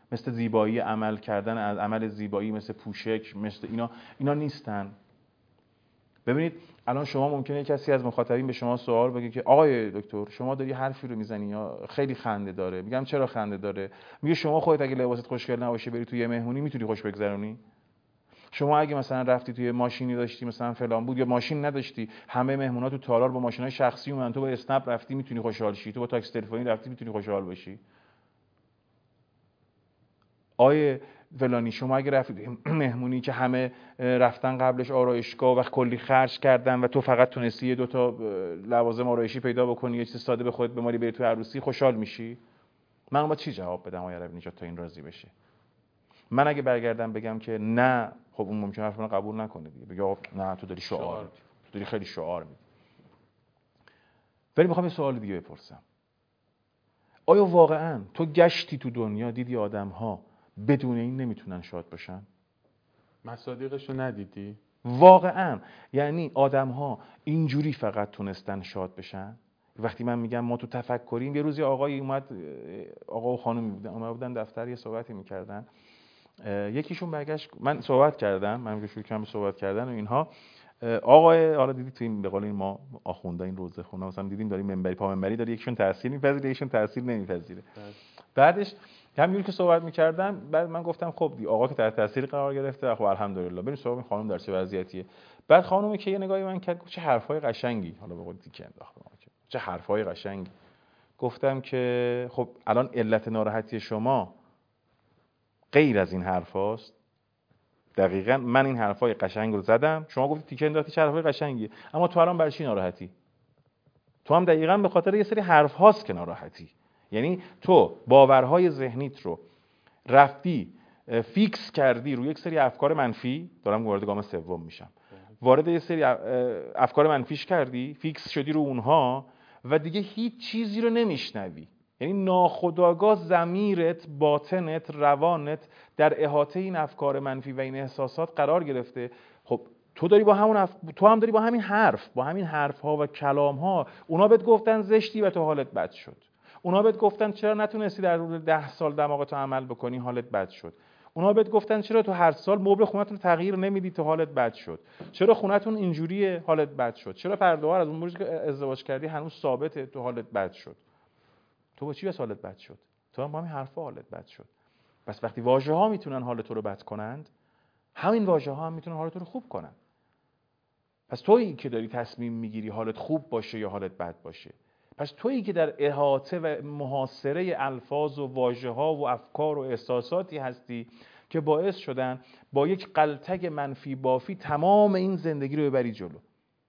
مثل زیبایی عمل کردن از عمل زیبایی، مثل پوشش، مثل اینا اینا نیستن. ببینید الان شما ممکنه کسی از مخاطبین به شما سوال بگه که آقای دکتر شما داری حرفی رو میزنی یا خیلی خنده داره. میگم چرا خنده داره؟ میگه شما خودت اگه لباست خوشگل نباشه بری توی مهمونی میتونی خوش بگذرونی؟ شما اگه مثلا رفتی توی ماشینی داشتی مثلا فلان بود یا ماشین نداشتی، همه مهمونا تو تالار با ماشینای شخصی اومدن، تو با اسنپ رفتی میتونی خوشحال شی؟ تو با تاکسی تلفنی رفتی میتونی خوشحال باشی؟ آیه فلانی شما اگه رفتید مهمونی که همه رفتن قبلش آرایشگاه و کلی خرج کردن و تو فقط تونستی یه دو تا لوازم آرایشی پیدا بکنی، یه چیز ساده به خودت بمالی بری تو عروسی، خوشحال میشی؟ من با چی جواب بدم آیه ربی نژاد تا این راضی بشه؟ من اگه برگردم بگم که نه، خب اون ممکنه حرف منو قبول نکنه دیگه، بگه نه تو داری شعار میدی، تو داری خیلی شعار میدی. ولی میخوام یه سوال دیگه بپرسم. آیا واقعا تو گشتی تو دنیا دیدی آدم‌ها بدون این نمیتونن شاد باشن؟ مصادیقشو ندیدی؟ واقعا یعنی آدم‌ها اینجوری فقط تونستن شاد بشن؟ وقتی من میگم ما تو تفکریم، یه روزی آقایی اومد، آقا و خانم بودن، اومد بودن دفتر یه صحبتی میکردن، یکیشون برگشت، من صحبت کردم، من شروع کردم صحبت کردن و اینها، آقای حالا دیدی تو این به قول این ما آخوندا این روزه خونه مثلا دیدیم داریم منبری پا منبری داره، یکیشون تاثیر میپذیره یکیشون تاثیر نمیپذیره. بعدش همینجوری که صحبت میکردم، بعد من گفتم خب دی آقا که تحت تاثیر قرار گرفته، خب الحمدلله، بریم سراغ خانم در چه وضعیتیه. بعد خانومی که یه نگاهی من کرد، چه حرفای قشنگی، حالا به قول تیکه انداختم، چه حرفای قشنگی. گفتم که خب الان علت ناراحتی شما غیر از این حرفاست؟ دقیقاً من این حرفای قشنگ رو زدم، شما گفتید تیکه انداختی چه حرفای قشنگی، اما تو الان برای چی ناراحتی؟ تو هم دقیقاً به خاطر یه سری حرف هاست که ناراحتی. یعنی تو باورهای ذهنیت رو رفتی فیکس کردی روی یک سری افکار منفی، دارم وارد گام سوم میشم، وارد یه سری افکار منفیش کردی، فیکس شدی رو اونها و دیگه هیچ چیزی رو نمیشنوی. یعنی ناخودآگاه ضمیرت، باطنت، روانت در احاطه این افکار منفی و این احساسات قرار گرفته. خب تو داری با همون اف... تو هم داری با همین حرف، با همین حرف ها و کلام ها، اونا بهت گفتن زشتی و تو حالت بد شد. اونا بهت گفتن چرا نتونستی در حدود ده سال دماغتو عمل بکنی، حالت بد شد. اونا بهت گفتن چرا تو هر سال مبل خونتون رو تغییر نمیدی، تو حالت بد شد. چرا خونتون اینجوریه، حالت بد شد. چرا پرده ها از اون موقعی که ازدواج کردی هنوز ثابته، تو حالت بد شد. تو با چی بس حالت بد شد؟ تو هم با همین حرفا حالت بد شد. پس وقتی واژه ها میتونن حالت تو رو بد کنند، همین واژه ها هم میتونن حالت تو رو خوب کنن. پس تویی که داری تصمیم میگیری حالت خوب باشه یا حالت بد باشه. پس تویی که در احاطه و محاصره الفاظ و واژه ها و افکار و احساساتی هستی که باعث شدن با یک غلطگ منفی بافی تمام این زندگی رو ببری جلو.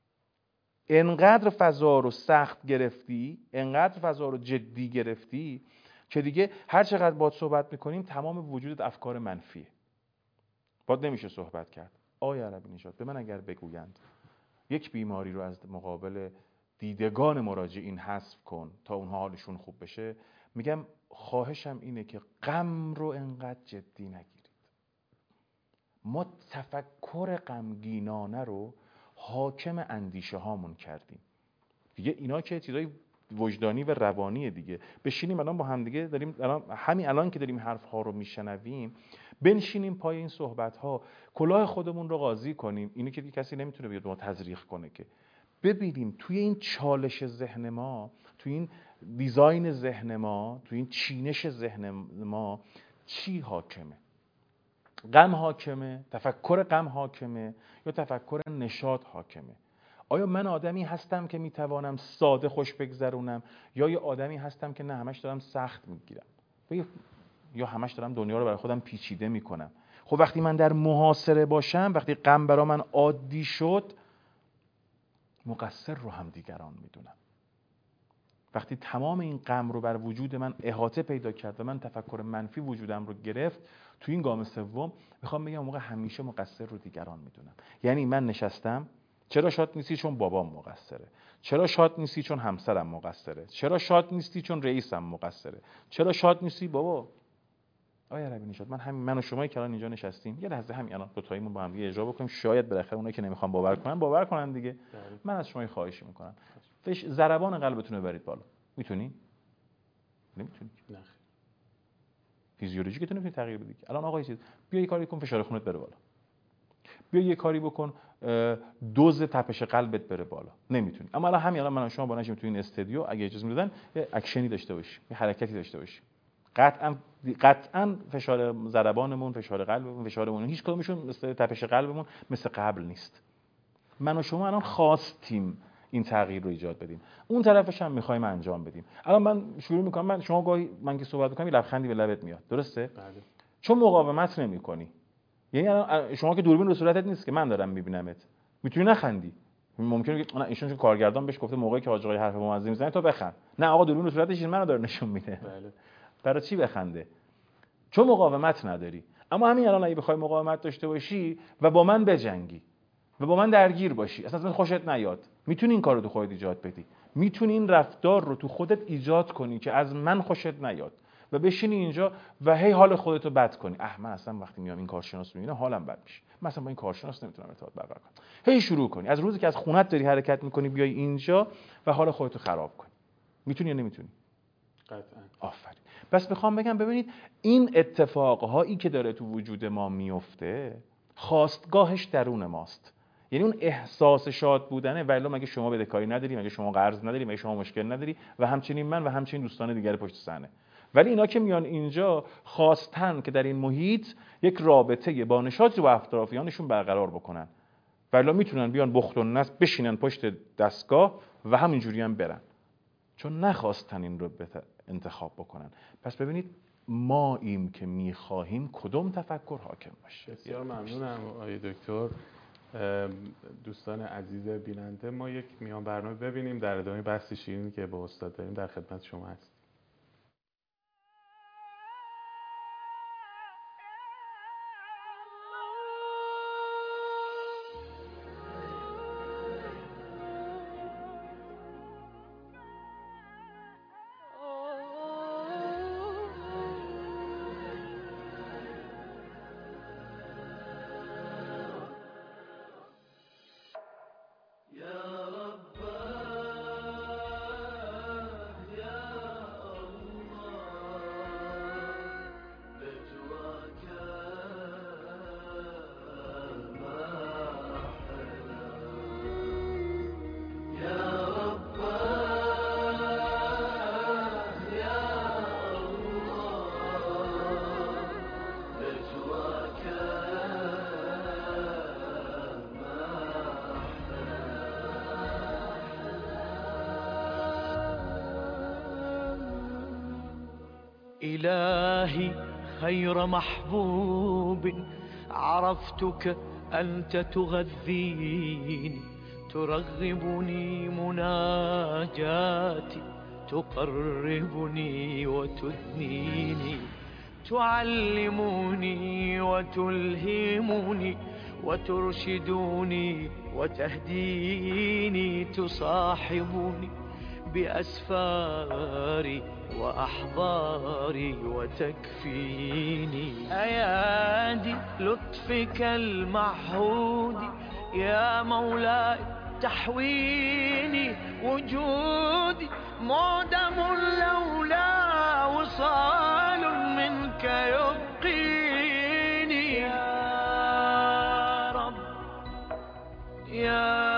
انقدر فضا رو سخت گرفتی، انقدر فضا رو جدی گرفتی که دیگه هر چقدر باهات صحبت میکنیم تمام وجودت افکار منفیه. باهات نمیشه صحبت کرد. آقای عربی نژاد به من اگر بگویند یک بیماری رو از مقابل دیدگان مراجعین حذف کن تا اونها حالشون خوب بشه، میگم خواهشم اینه که غم رو انقدر جدی نگیرید. ما تفکر غمگینانه رو حاکم اندیشه هامون کردیم دیگه. اینا که چیزای وجدانی و روانیه دیگه. بشینیم الان با هم دیگه داریم الان همین الان که داریم حرف ها رو میشنویم، بنشینیم پای این صحبت ها، کلاه خودمون رو قاضی کنیم. اینو که کسی نمیتونه بیاد ما تزریق کنه، که ببینیم توی این چالش ذهن ما، توی این دیزاین ذهن ما، توی این چینش ذهن ما چی حاکمه. غم حاکمه، تفکر غم حاکمه، یا تفکر نشاط حاکمه؟ آیا من آدمی هستم که میتوانم ساده خوش بگذرونم، یا یه آدمی هستم که نه همش دارم سخت میگیرم، یا همش دارم دنیا رو برای خودم پیچیده میکنم؟ خب وقتی من در محاصره باشم، وقتی غم برای من عادی شد، مقصر رو هم دیگران میدونم. وقتی تمام این غم رو بر وجود من احاطه پیدا کرد و من تفکر منفی وجودم رو گرفت، تو این گام سوم میخوام بگم موقع همیشه مقصر رو دیگران میدونم. یعنی من نشستم، چرا شاد نیستی؟ چون بابام مقصره. چرا شاد نیستی؟ چون همسرم مقصره. چرا شاد نیستی؟ چون رئیسم مقصره. چرا شاد نیستی؟ بابا آیا عربی نژاد، من همین من و شما که الان اینجا نشستیم، یه لحظه همین الان دو تاییمون با هم دیگه اجرا بکنیم، شاید بالاخره اونایی که نمیخوان باور کنن باور کنن دیگه. من از شما خواهشی میکنم، فش ضربان قلبتون رو برید بالا. میتونی؟ نمیتونی. نه. فیزیولوژی که تو نمیتونی تغییر بدی. الان آقا چیز بیا یه کاری کن فشار خونت بره بالا، بیا یه کاری بکن دوز تپش قلبت بره بالا، نمیتونی. اما الان همین الان من شما با نشیم تو این استودیو اگه اجازه میدادن یه اکشنی داشته باشیم، یه حرکتی داشته باشیم، قطعا قطعا فشار ضربانمون، فشار قلبمون، فشارمون هیچ کدومشون مثل تپش قلبمون مثل قبل نیست. من و شما الان خواستیم این تغییر رو ایجاد بدیم، اون طرفش هم می‌خوایم انجام بدیم. الان من شروع می‌کنم، من شما گاهی من که صحبت می‌کنم لبخندی به لبت میاد، درسته؟ بله. چون مقاومت نمی‌کنی. یعنی الان شما که دوربین رو صورتت نیست که من دارم می‌بینمت، میتونی نخندی. ممکنه بگی نه ایشون که کارگردان بهش گفته موقعی که حاج آقای حرف موعظه میزنه تو بخند. نه آقا دوربین رو صورتش منو داره نشون میده. بله. برای چی بخنده؟ چون مقاومت نداری. اما همین الان اگه بخوای مقاومت داشته باشی و با من بجنگی و با من درگیر باشی، اصلا من خوشت نیاد، میتونی این کارو تو خودت ایجاد بدی. میتونی این رفتار رو تو خودت ایجاد کنی که از من خوشت نیاد و بشینی اینجا و هی حال خودتو بد کنی. اه من اصلا وقتی میام این کارشناس میبینم حالم بد میشه، مثلا با این کارشناس نمیتونم ارتباط برقرار کنم. هی شروع کنی از روزی که از خونت داری حرکت میکنی بیای اینجا و حال خودتو خراب کنی. میتونی یا نمیتونی؟ قطعا. آفرین. پس میخوام بگم ببینید این اتفاقهایی که داره تو وجود ما میفته خواستگاهش درون ماست. یعنی اون احساس شاد بودنه، ولی مگه شما بدهکاری نداری، مگه شما قرض نداری، مگه شما مشکل نداری و همچنین من و همچنین دوستان دیگر پشت صحنه. ولی اینا که میان اینجا خواستن که در این محیط یک رابطه با نشاطی با اطرافیانشون برقرار بکنن، ولی میتونن بیان بخت و نصب بشینن پشت دستگاه و همینجوری هم برن، چون نخواستن این رو انتخاب بکنن. پس ببینید ما ایم که میخواهیم کدوم تفکر حاکم باشه. بسیار ممنونم آقای دکتر. دوستان عزیز بیننده، ما یک میان برنامه ببینیم، در ادامه بحث شیرینی که با استاد داریم در خدمت شما هستیم. إلهي خير محبوب عرفتك أنت تغذيني، ترغبني مناجاتي، تقربني وتدنيني، تعلمني وتلهمني وترشدني وتهديني، تصاحبني بأسفاري وأحضاري وتكفيني. أيادي لطفك المعهود يا مولاي تحويني، وجودي معدم لولا وصال منك يبقيني. يا رب يا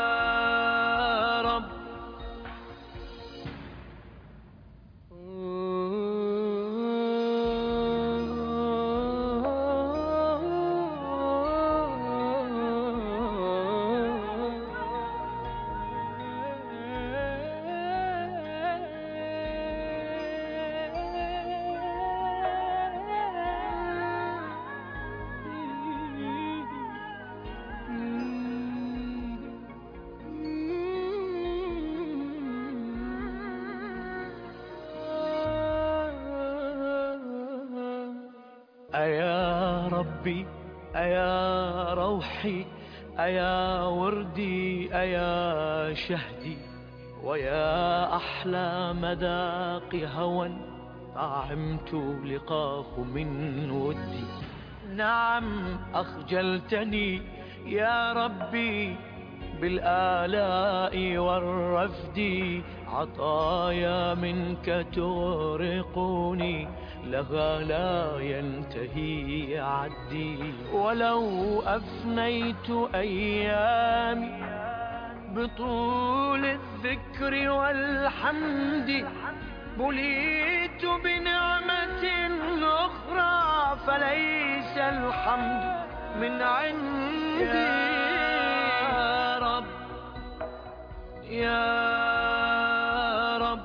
أيا ربي أيا روحي أيا وردي أيا شهدي، ويا أحلى مذاق هوى طعمت لقاه من ودي. نعم أخجلتني يا ربي بالآلاء والرفد، عطايا منك تغرقني لها لا ينتهي عدي. ولو أفنيت أيامي بطول الذكر والحمد بليت بنعمة أخرى فليس الحمد من عندي. يا رب يا رب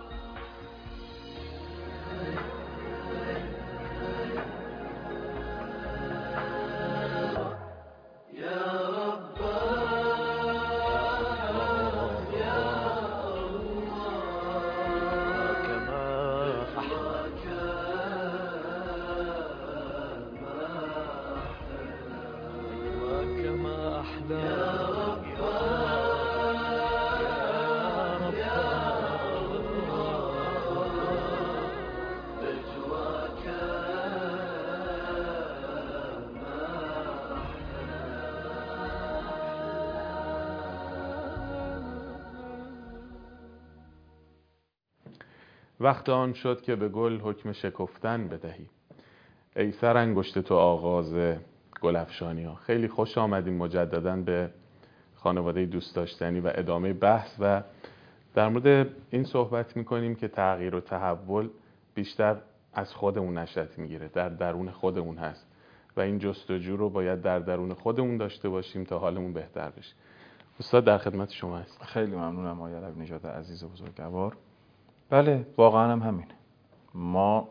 وقت آن شد که به گل حکم شکفتن بدهی. ای سر انگشت تو آغاز گلفشانی ها. خیلی خوش آمدیم مجدداً به خانواده دوست داشتنی و ادامه بحث و در مورد این صحبت میکنیم که تغییر و تحول بیشتر از خودمون نشأت میگیره، در درون خودمون هست و این جستجو رو باید در درون خودمون داشته باشیم تا حالمون بهتر بشه. استاد در خدمت شما هست. خیلی ممنونم آقای علوی نژاد عزیز و بزرگوار. بله واقعا هم همینه. ما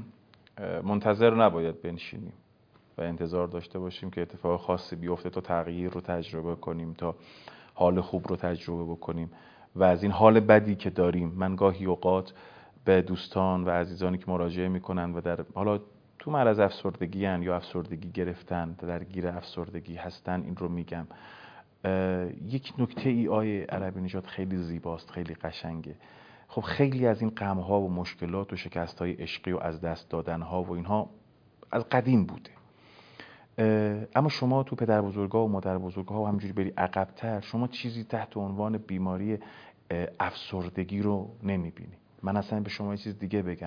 منتظر نباید بنشینیم و انتظار داشته باشیم که اتفاق خاصی بیفته تا تغییر رو تجربه کنیم، تا حال خوب رو تجربه بکنیم و از این حال بدی که داریم. من گاهی اوقات به دوستان و عزیزانی که مراجعه میکنن و در حالا تو معرض افسردگی هن یا افسردگی گرفتن، درگیر افسردگی هستن، این رو میگم. یک نکته ای آیه علوی نژاد خیلی زیباست، خیلی قشنگه. خب خیلی از این غم‌ها و مشکلات و شکست‌های عشقی و از دست دادن‌ها و اینها از قدیم بوده. اما شما تو پدر بزرگا و مادر بزرگا و همینجوری بری عقب‌تر، شما چیزی تحت عنوان بیماری افسردگی رو نمی‌بینی. من اصلا به شما یه چیز دیگه بگم.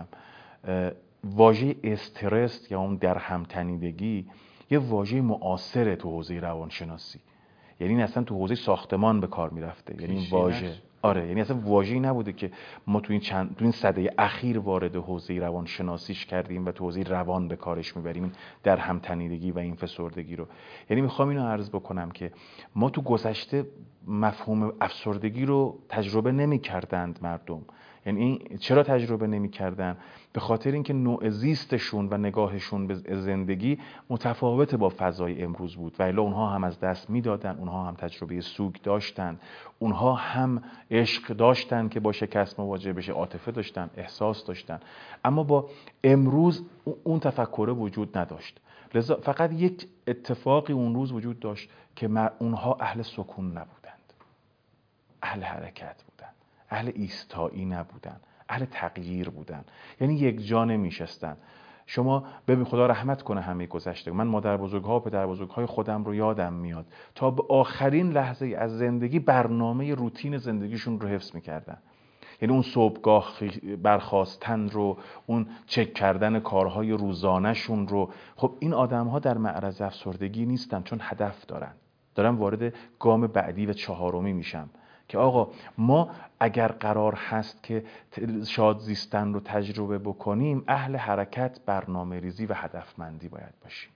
واژه استرس یا اون در همتنیدگی یه واژه معاصره تو حوزه روانشناسی. یعنی این اصلا تو حوزه ساختمان به کار میرفته. یعنی این واژه آره یعنی اصلا واژه‌ای نبوده که ما تو این چند تو این سده اخیر وارد حوزه روانشناسیش کردیم و تو حوزه روان به کارش میبریم، این در همتنیدگی و این فسردگی رو. یعنی میخوام اینو عرض بکنم که ما تو گذشته مفهوم افسردگی رو تجربه نمی‌کردند مردم. یعنی چرا تجربه نمی‌کردن؟ به خاطر اینکه نوع زیستشون و نگاهشون به زندگی متفاوت با فضای امروز بود و الا اونها هم از دست میدادن، اونها هم تجربه سوگ داشتن، اونها هم عشق داشتن که با شکست مواجه بشه، عاطفه داشتن، احساس داشتن. اما با امروز اون تفکر وجود نداشت. لذا فقط یک اتفاقی اون روز وجود داشت که اونها اهل سکون نبودند، اهل حرکت بودند، اهل ایستایی نبودن، اهل تغییر بودن. یعنی یک جا نمیشستن. شما ببین خدا رحمت کنه همه گذشته، من مادر بزرگ‌ها و پدر بزرگ‌های خودم رو یادم میاد تا به آخرین لحظه از زندگی برنامه روتین زندگیشون رو حفظ میکردن. یعنی اون صبحگاه برخاستن رو، اون چک کردن کارهای روزانه‌شون رو. خب این آدم‌ها در معرض افسردگی نیستن چون هدف دارن. دارن وارد گام بعدی و چهارمی میشن که آقا ما اگر قرار هست که شاد زیستن رو تجربه بکنیم، اهل حرکت، برنامه ریزی و هدفمندی باید باشیم.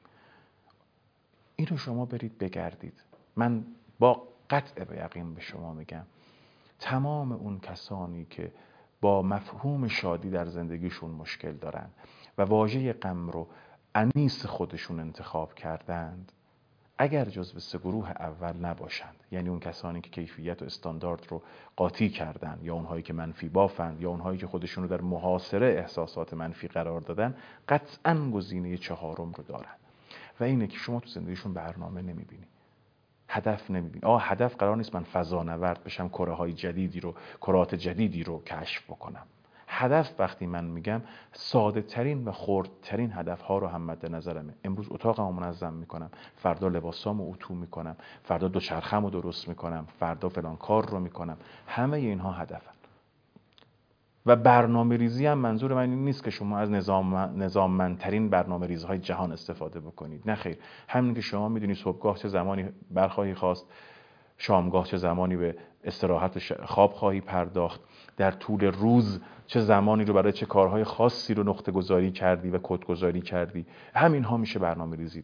این رو شما برید بگردید. من با قطع به یقین به شما میگم تمام اون کسانی که با مفهوم شادی در زندگیشون مشکل دارن و واژه غم رو انیس خودشون انتخاب کردند، اگر جزو سه گروه اول نباشند، یعنی اون کسانی که کیفیت و استاندارد رو قاطی کردن، یا اونهایی که منفی بافند، یا اونهایی که خودشون رو در محاصره احساسات منفی قرار دادن، قطعاً گزینه چهارم رو دارن و اینه که شما تو زندگیشون برنامه نمیبینی، هدف نمیبینی. آه هدف قرار نیست من فضانورد بشم، کره های جدیدی رو، کرات جدیدی رو کشف بکنم. هدف وقتی من میگم ساده ترین و خرد ترین هدف ها رو هم مد نظرمه. امروز اتاقمو منظم میکنم، فردا لباسامو اتو میکنم، فردا دوچرخه‌مو درست میکنم، فردا فلان کار رو میکنم. همه اینها هدفن و برنامه ریزی هم منظور من این نیست که شما از نظام نظاممندترین برنامه ریزهای جهان استفاده بکنید، نه خیر. همین که شما میدونی صبحگاه چه زمانی برخواهی خواست، شامگاه چه زمانی به استراحت و خواب خواهی پرداخت، در طول روز چه زمانی رو برای چه کارهای خاصی رو نقطه گذاری کردی و کد گذاری کردی، همین ها میشه برنامه ریزید.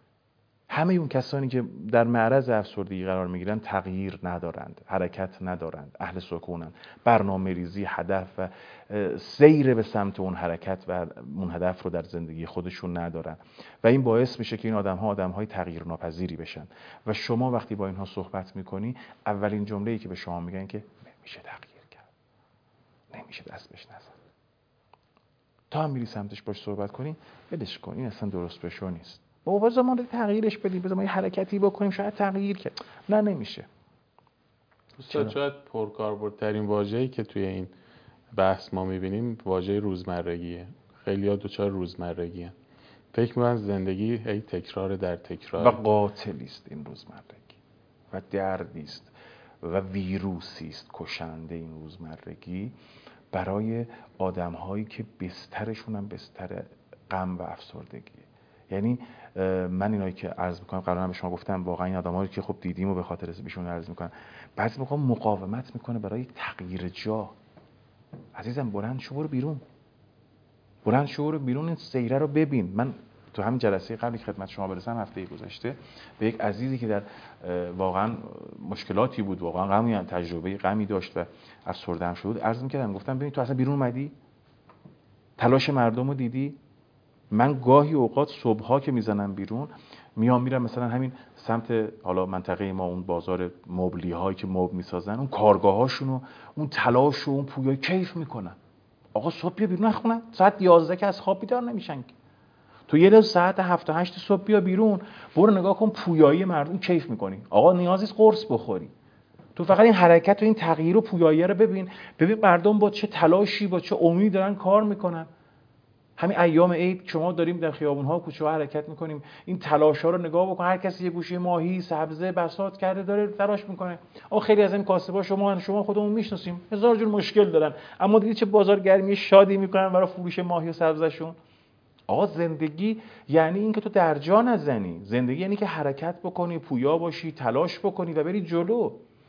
همه اون کسانی که در معرض افسردگی قرار میگیرن تغییر ندارند، حرکت ندارند، اهل سکونند، برنامه ریزی، هدف و سیر به سمت اون حرکت و اون هدف رو در زندگی خودشون ندارن و این باعث میشه که این آدم ها آدم های تغییر ناپذیری بشن و شما وقتی با اینها صحبت میکنی اولین جمله‌ای که به شما میگن که نمیشه تغییر کرد، نمیشه دست بهش نزد. تا هم میری سمتش باش صحبت کنی ولش کن، این اصلا درست بشو نیست، بابا بذار ما تغییرش بدیم، بذار ما یه حرکتی بکنیم شاید تغییر کرد. نه نمیشه. استاد شاید پرکاربردترین واژه‌ای که توی این بحث ما میبینیم واژه روزمرگیه. خیلی‌ها دوچار روزمرگیه. فکر می‌کنن زندگی هی تکرار در تکرار و قاتلی است این روزمرگی و دردی است و ویروسی است کشنده این روزمرگی برای آدم‌هایی که بسترشون هم بستر غم و افسردگیه. یعنی من اینایی که عرض میکنم قبلا به شما گفتم واقعا این آدمایی که خب دیدیم و به خاطر بیشون عرض میکنم بعضی موقع مقاومت میکنه برای تغییر جا. عزیزم بلند شو برو بیرون، بلند شو برو بیرون، این سیره رو ببین. من تو همین جلسه قبلی که خدمت شما برسم هفته گذشته به یک عزیزی که در واقعا مشکلاتی بود، واقعا غمی تجربه غمی داشت و افسرده هم شد عرض میکردم، گفتم ببین تو اصلا بیرون اومدی؟ تلاش مردم رو دیدی؟ من گاهی اوقات صبح‌ها که میزنم بیرون میام میرم مثلا همین سمت حالا منطقه ما اون بازار مبلی هایی که مبل میسازن اون کارگاهاشون و اون تلاش و اون پویای کیف میکنن. آقا صبح بیا بیرون نخونن ساعت یازده که از خواب بیدار نمیشن. تو یه روز ساعت هفت تا هشت صبح بیا بیرون برو نگاه کن پویایی مردم کیف میکنی. آقا نیازی نیست قرص بخوری، تو فقط این حرکت و این تغییر و پویایی رو ببین، ببین مردم با چه تلاشی با چه امیدی دارن کار میکنن. همین ایام عید شما داریم در خیابون‌ها و کوچه‌ها حرکت می‌کنیم، این تلاش‌ها رو نگاه بکن، هر کسی یه گوشه ماهی، سبزه، بساط کرده داره تلاش می‌کنه. آ خیلی از این کاسبا شما شما خودمون می‌شناسیم، هزار جور مشکل دارن، اما دیدی چه بازارگرمی شادی می‌کنن برای فروش ماهی و سبزه‌شون. آقا زندگی یعنی اینکه تو در جا نزنی، زندگی یعنی که حرکت بکنی، پویا باشی، تلاش بکنی و بری جلو.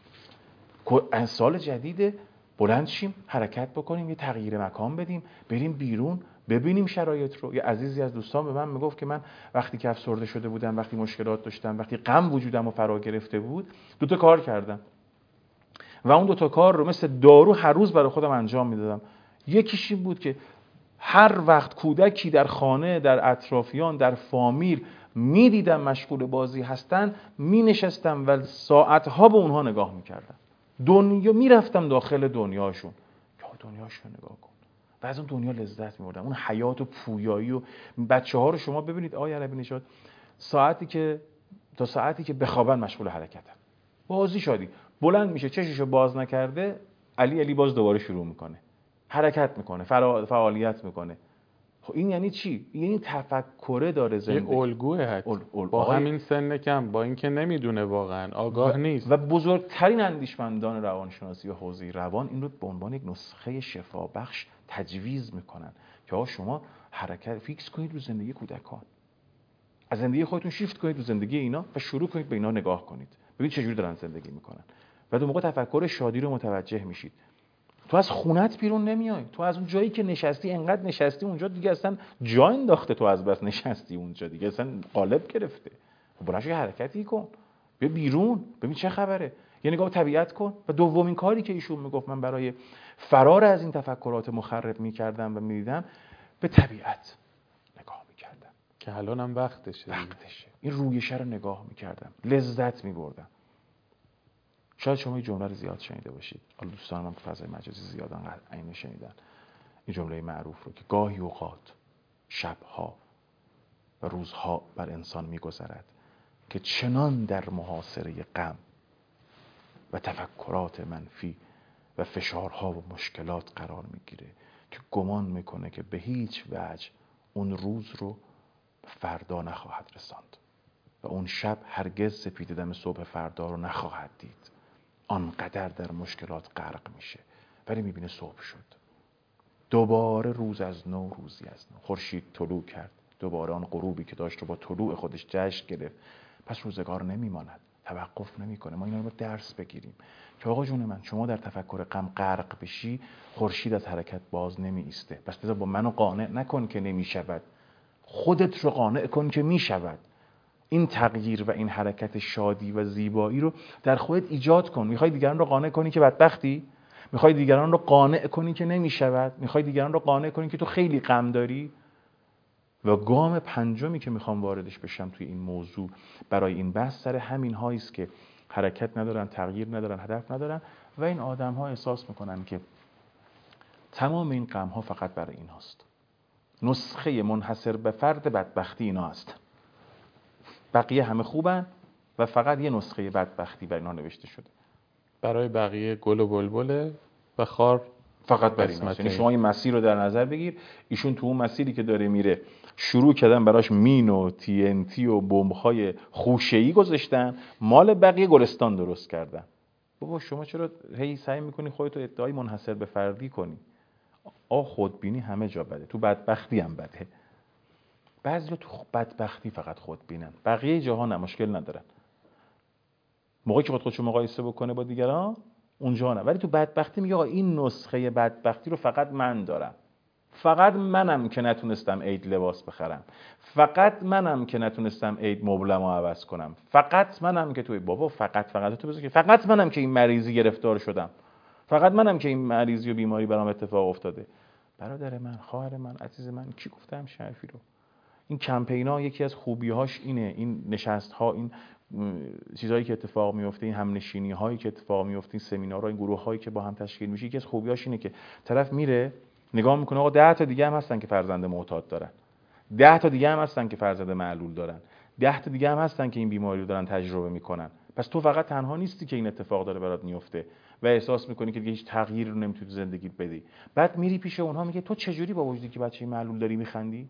سال جدیده بلند شیم، حرکت بکنیم، یه تغییر مکان بدیم، بریم بیرون، ببینیم شرایط رو. یه عزیزی از دوستان به من میگفت که من وقتی که افسرده شده بودم، وقتی مشکلات داشتم، وقتی غم وجودم رو فرا گرفته بود، دو تا کار کردم و اون دو تا کار رو مثل دارو هر روز برای خودم انجام میدادم. یکیش این بود که هر وقت کودکی در خانه، در اطرافیان، در فامیل میدیدم مشغول بازی هستن، مینشستم و ساعتها به اونها نگاه میکردم. دنیا میرفتم داخل دنیاشون. یا دنیاشون نگاه کن. و از اون دنیا لذت می‌بردم، اون حیات و پویایی. و بچه‌ها رو شما ببینید آقای عربی نژاد ساعتی که تا ساعتی که بخوابن مشغول حرکتن، بازی شادی، بلند میشه چششو باز نکرده علی علی باز دوباره شروع میکنه، حرکت میکنه، فعالیت میکنه. خب این یعنی چی؟ یعنی تفکره داره زندگی، یه الگوه حتی ال... ال... با همین سن کم، با اینکه نمیدونه واقعا آگاه و... نیست. و بزرگترین اندیشمندان روانشناسی و حوزه روان این رو به عنوان یک نسخه شفابخش تجویز میکنن که آقا شما حرکت فیکس کنید رو زندگی کودکان، از زندگی خودتون شیفت کنید رو زندگی اینا و شروع کنید به اینا نگاه کنید، ببینید چجوری دارن زندگی میکنن و دو موقع تفکر شادی رو متوجه میشید. تو از خونت بیرون نمیای، تو از اون جایی که نشستی انقدر نشستی اونجا دیگه اصلا جا انداخته، تو از بس نشستی اونجا دیگه اصلا قالب گرفته. خب برای چه حرکتی کن، بیا بیرون ببین چه خبره، یه نگاه به طبیعت کن. و دومین کاری که ایشون میگفت من برای فرار از این تفکرات مخرب میکردم و میدیدم، به طبیعت نگاه میکردم که الان هم وقتشه وقتشه این رویشه رو نگاه میکردم، لذت میبردم. شاید شما این جمله رو زیاد شنیده باشید، حالا دوستان من تو فضای مجازی زیاد انقدر عین شنیدن این جمله معروف رو که گاهی اوقات شبها و روزها بر انسان میگذرد که چنان در محاصره غم و تفکرات منفی و فشارها و مشکلات قرار میگیره که گمان میکنه که به هیچ وجه اون روز رو فردا نخواهد رساند و اون شب هرگز سپید دم صبح فردا رو نخواهد دید. آنقدر در مشکلات غرق میشه ولی میبینه صبح شد. دوباره روز از نو، روزی از نو. خورشید طلوع کرد، دوباره آن غروبی که داشت رو با طلوع خودش جشن گرفت. پس روزگار نمیماند، توقف نمیکنه. ما اینا رو درس بگیریم که آقا جون من، شما در تفکر غم غرق بشی، خورشید از حرکت باز نمی ایسته. پس بذار با منو قانع نکن که نمیشود، خودت رو قانع کن که میشود. این تغییر و این حرکت شادی و زیبایی رو در خودت ایجاد کن. میخوای دیگران رو قانع کنی که بدبختی؟ میخوای دیگران رو قانع کنی که نمیشود؟ میخوای دیگران رو قانع کنی که تو خیلی غم داری؟ و گام پنجمی که میخوام واردش بشم توی این موضوع برای این بحث سر همین هایی است که حرکت ندارن، تغییر ندارن، هدف ندارن و این آدم ها احساس میکنن که تمام این غم ها فقط برای این هاست. نسخه منحصر به فرد بدبختی اینا هست. بقیه همه خوبن و فقط یه نسخه بدبختی بر اینا نوشته شده. برای بقیه گل و بلبله و خار فقط بر این هست. یعنی شما این مسیر رو در نظر بگیر، ایشون تو اون مسیری که داره میره شروع کردن براش مین و تی ان تی و بمب‌های خوشه‌ای گذاشتن، مال بقیه گلستان درست کردن. بابا شما چرا هی سعی میکنی خودتو ادعای منحصر به فردی کنی؟ آ خودبینی همه جا بده، تو بدبختی هم بده. بعضیا تو بدبختی فقط خودبینن، بقیه جاها نه، مشکل ندارن. موقعی که خود خودشو مقایسه بکنه با دیگران اونجا نه، ولی تو بدبختی میگه آقا این نسخه بدبختی رو فقط من دارم. فقط منم که نتونستم عید لباس بخرم، فقط منم که نتونستم عید مبلمو عوض کنم، فقط منم که توی بابا فقط فقط تو بذار که فقط منم که این مریضی گرفتار شدم، فقط منم که این مریضی و بیماری برام اتفاق افتاده. برادر من، خواهر من، عزیز من، کی گفتم شرفی رو؟ این کمپینا یکی از خوبی‌هاش اینه، این نشست‌ها، این چیزایی که اتفاق میفته، این همنشینی‌هایی که اتفاق میفته، این سمینارها، این گروه‌هایی که با هم تشکیل میشه، یکی از خوبی‌هاش اینه که طرف میره نگاه میکنه آقا ده تا دیگه هم هستن که فرزند معتاد دارن، ده تا دیگه هم هستن که فرزند معلول دارن، ده تا دیگه هم هستن که این بیماری رو دارن تجربه میکنن. پس تو فقط تنها نیستی که این اتفاق داره برات میفته و احساس میکنی که دیگه هیچ تغییری رو نمیتونی تو زندگیت بدی. بعد میری پیش اونها میگه تو چجوری با وجودی که بچه معلول داری میخندی؟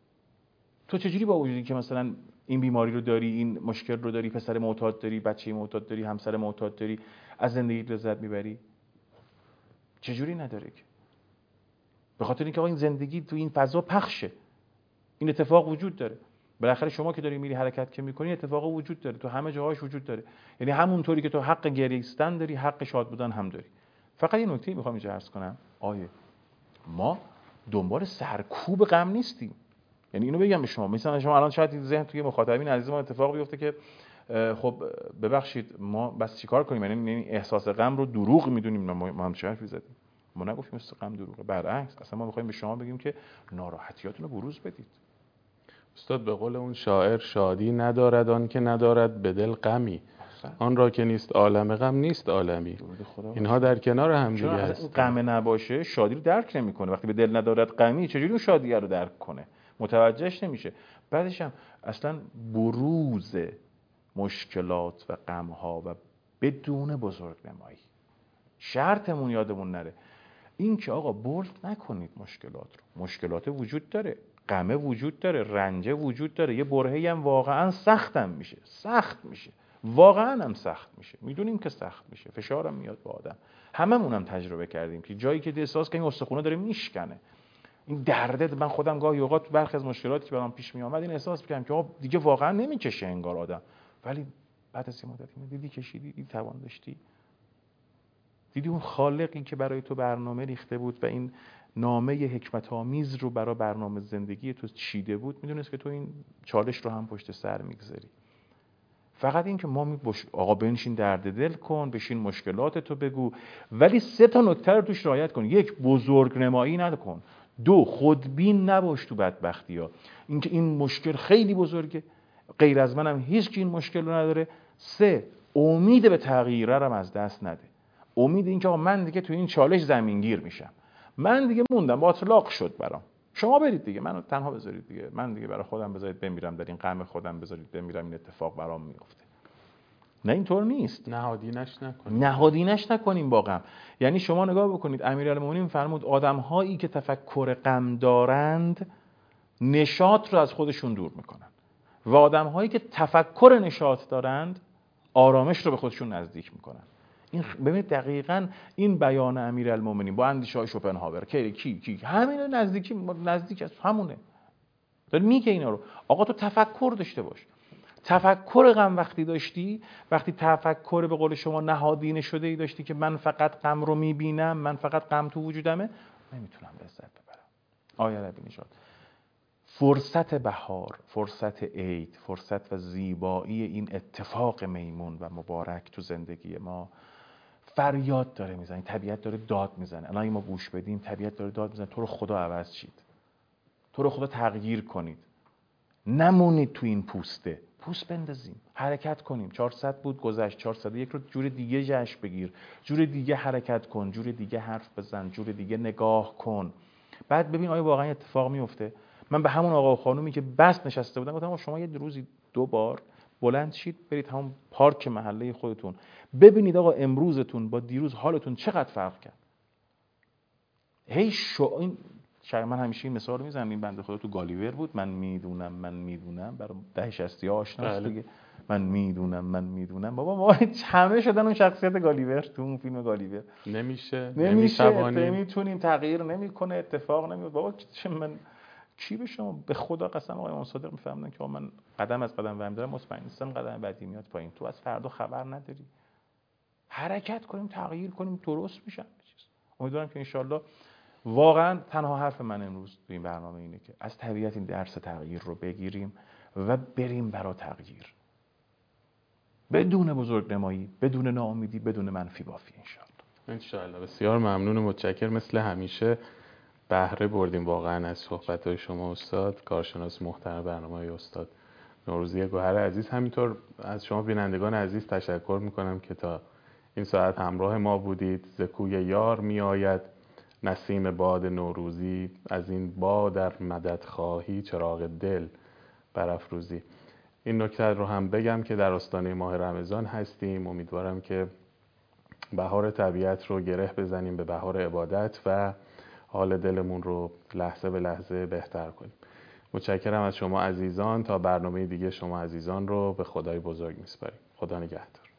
تو چجوری با وجودی که مثلا این بیماری رو داری، این مشکل رو داری، پسر معتاد داری، بچه معتاد داری، همسر معتاد داری، از زندگی لذت میبری؟ چجوری نداره که؟ به خاطر اینکه آقا این زندگی تو این فضا پخشه، این اتفاق وجود داره. بالاخره شما که داری میری حرکت که میکنی اتفاق وجود داره، تو همه جاهاش وجود داره. یعنی همونطوری که تو حق گریستن داری، حق شاد بودن هم داری. فقط یه نکته میخوام اینجا عرض کنم، آیه ما دنبال سرکوب غم نیستیم. یعنی اینو بگم به شما، مثلا شما الان شاید ذهن توی مخاطبین عزیز ما اتفاق بیفته که خب ببخشید ما بس چیکار کنیم؟ یعنی احساس غم رو دروغ میدونیم؟ ما هم چه حرفی زدیم؟ ما نگفتیم احساس غم دروغه، برعکس اصلا ما می‌خوایم به شما بگیم که ناراحتیاتون رو بروز بدید. استاد به قول اون شاعر شادی ندارد آن که ندارد به دل غمی، آن را که نیست عالم غم نیست عالمی. اینها در کنار هم دیگه هست. غم نباشه شادی رو درک نمی‌کنه. وقتی به دل ندارد غمی چجوری اون شادی رو درک کنه؟ متوجهش نمیشه. بعدش هم اصلا بروز مشکلات و غم‌ها و بدون بزرگنمایی، شرطمون یادمون نره این که آقا بولد نکنید مشکلات رو. مشکلات وجود داره، غمه وجود داره، رنجه وجود داره، یه برهه‌ای هم واقعا سختم میشه، سخت میشه، واقعا هم سخت میشه، میدونیم که سخت میشه، فشارم میاد با آدم. هممون هم تجربه کردیم که جایی که احساس کنیم استخونه داره میشکنه، این درده. من خودم گاهی اوقات تو برخی از مشکلاتی که برام پیش می اومد این احساس می‌کردم که آقا دیگه واقعا نمیکشه انگار آدم، ولی بعد از یه مدتی دیدی کشیدی، دیدی توان داشتی، دیدی اون خالقی که برای تو برنامه ریخته بود و این نامه حکمت آمیز رو برای برنامه زندگی تو چیده بود، میدونست که تو این چالش رو هم پشت سر میگذاری. فقط این که ما می بش... آقا بنشین درد دل کن، بشین مشکلات تو بگو، ولی سه تا نکته رو توش رعایت کن. یک، بزرگ نمایی نکن. دو، خودبین نباش تو بدبختی ها، اینکه این مشکل خیلی بزرگه، غیر از منم هیچ کی این مشکل رو نداره. سه، امید به تغییر رو از دست نده. امید این که آقا من دیگه تو این چالش زمینگیر میشم، من دیگه موندم، باطلاق شد برام، شما برید دیگه، منو تنها بذارید دیگه، من دیگه برای خودم بذارید بمیرم، در این غم خودم بذارید بمیرم، این اتفاق برام میفته. نه اینطور نیست. نهادینش نکنیم. نهادینش نکنیم با غم. یعنی شما نگاه بکنید امیرالمومنین فرمود آدم‌هایی که تفکر غم دارند نشاط رو از خودشون دور میکنن و آدم‌هایی که تفکر نشاط دارند آرامش رو به خودشون نزدیک میکنن. این ببینید دقیقاً این بیان امیرالمومنین با اندیشه‌های شوپنهاور کی کی کی همین نزدیکی نزدیک است، همونه. داره میگه اینا رو. آقا تو تفکر داشته باش. تفکر غم وقتی داشتی، وقتی تفکر به قول شما نهادینه شده ای داشتی که من فقط غم رو میبینم، من فقط غم تو وجودمه، نمیتونم لذت ببرم. آیا ربی نژاد، فرصت بهار، فرصت عید، فرصت و زیبایی این اتفاق میمون و مبارک تو زندگی ما فریاد داره میزنه، طبیعت داره داد میزنه. الان ما گوش بدیم طبیعت داره داد میزنه تو رو خدا عوض شید، تو رو خدا تغییر کنید، نمونید تو این پوسته، پوست بندازیم، حرکت کنیم. چهارصد بود گذشت، چهارصد و یک رو جور دیگه جشن بگیر، جور دیگه حرکت کن، جور دیگه حرف بزن، جور دیگه نگاه کن. بعد ببین آیا واقعا اتفاق میفته. من به همون آقا و خانومی که بس نشسته بودن گفتم شما یه روزی دو بار بلند شید برید همون پارک محله خودتون ببینید آقا امروزتون با دیروز حالتون چقدر فرق کرد. هی شو این شاید من همیشه این مثال رو میزنم، این بنده خدا تو گالیور بود، من میدونم من میدونم برای ده شصتی آشناست دیگه، من میدونم من میدونم. بابا ما همه شدن اون شخصیت گالیور تو اون فیلم گالیور. نمیشه نمیشه نمیتونیم، تغییر نمیکنه، اتفاق نمیفته. بابا چه من چی به شما به خدا قسم آقای امام صادق میفهمن که من قدم از قدم برم دارم، مطمئن نیستم قدم بعدی میاد پایین. تو از فردا خبر نداری. حرکت کنیم، تغییر کنیم، درست میشن چیز. امیدوارم که انشالله واقعا تنها حرف من امروز تو این برنامه اینه که از طبیعت این درس تغییر رو بگیریم و بریم برای تغییر، بدون بزرگنمایی، بدون ناامیدی، بدون منفی بافی. انشالله انشالله. بسیار ممنون و متشکرم. مثل همیشه بهره بردیم واقعا از صحبت‌های شما استاد، کارشناس محترم برنامه‌های استاد نوروزی گوهر عزیز. همینطور از شما بینندگان عزیز تشکر میکنم که تا این ساعت همراه ما بودید. ز کوی یار میآید نسیم باد نوروزی، از این باد در مدد خواهی چراغ دل برافروزی. این نکته رو هم بگم که در آستانه ماه رمضان هستیم. امیدوارم که بهار طبیعت رو گره بزنیم به بهار عبادت و حال دلمون رو لحظه به لحظه بهتر کنیم. متشکرم از شما عزیزان. تا برنامه دیگه شما عزیزان رو به خدای بزرگ میسپاریم. خدا نگهدار.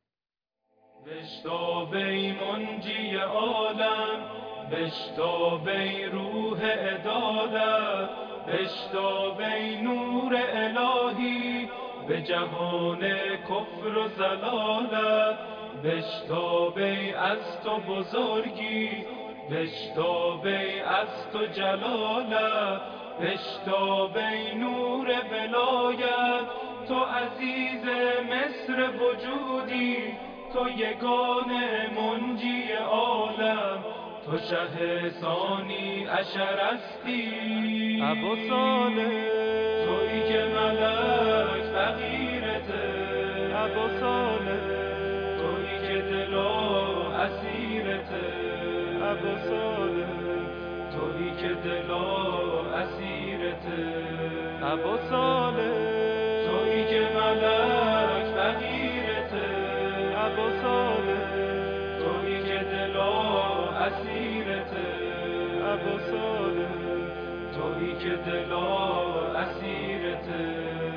بشتابی منجی عالم، بشتابی روح عدالت، بشتابی نور الهی به جهان کفر و ضلالت، بشتابی از تو بزرگی، بشتابی از تو جلالت، بشتابی نور ولایت، تو عزیز مصر وجودی، تو یگانه منجی عالم، تو شه ثانی عشرستی ابو صالح، تویی که ملک فقیرته ابو صالح، تویی که دلا اسیرته ابو صالح، تویی که دلا اسیرته ابو صالح، تویی که ملک فقیرته ابو صالح، تویی که دلا اسیرته ابو صالح، تویی که دلا اسیرته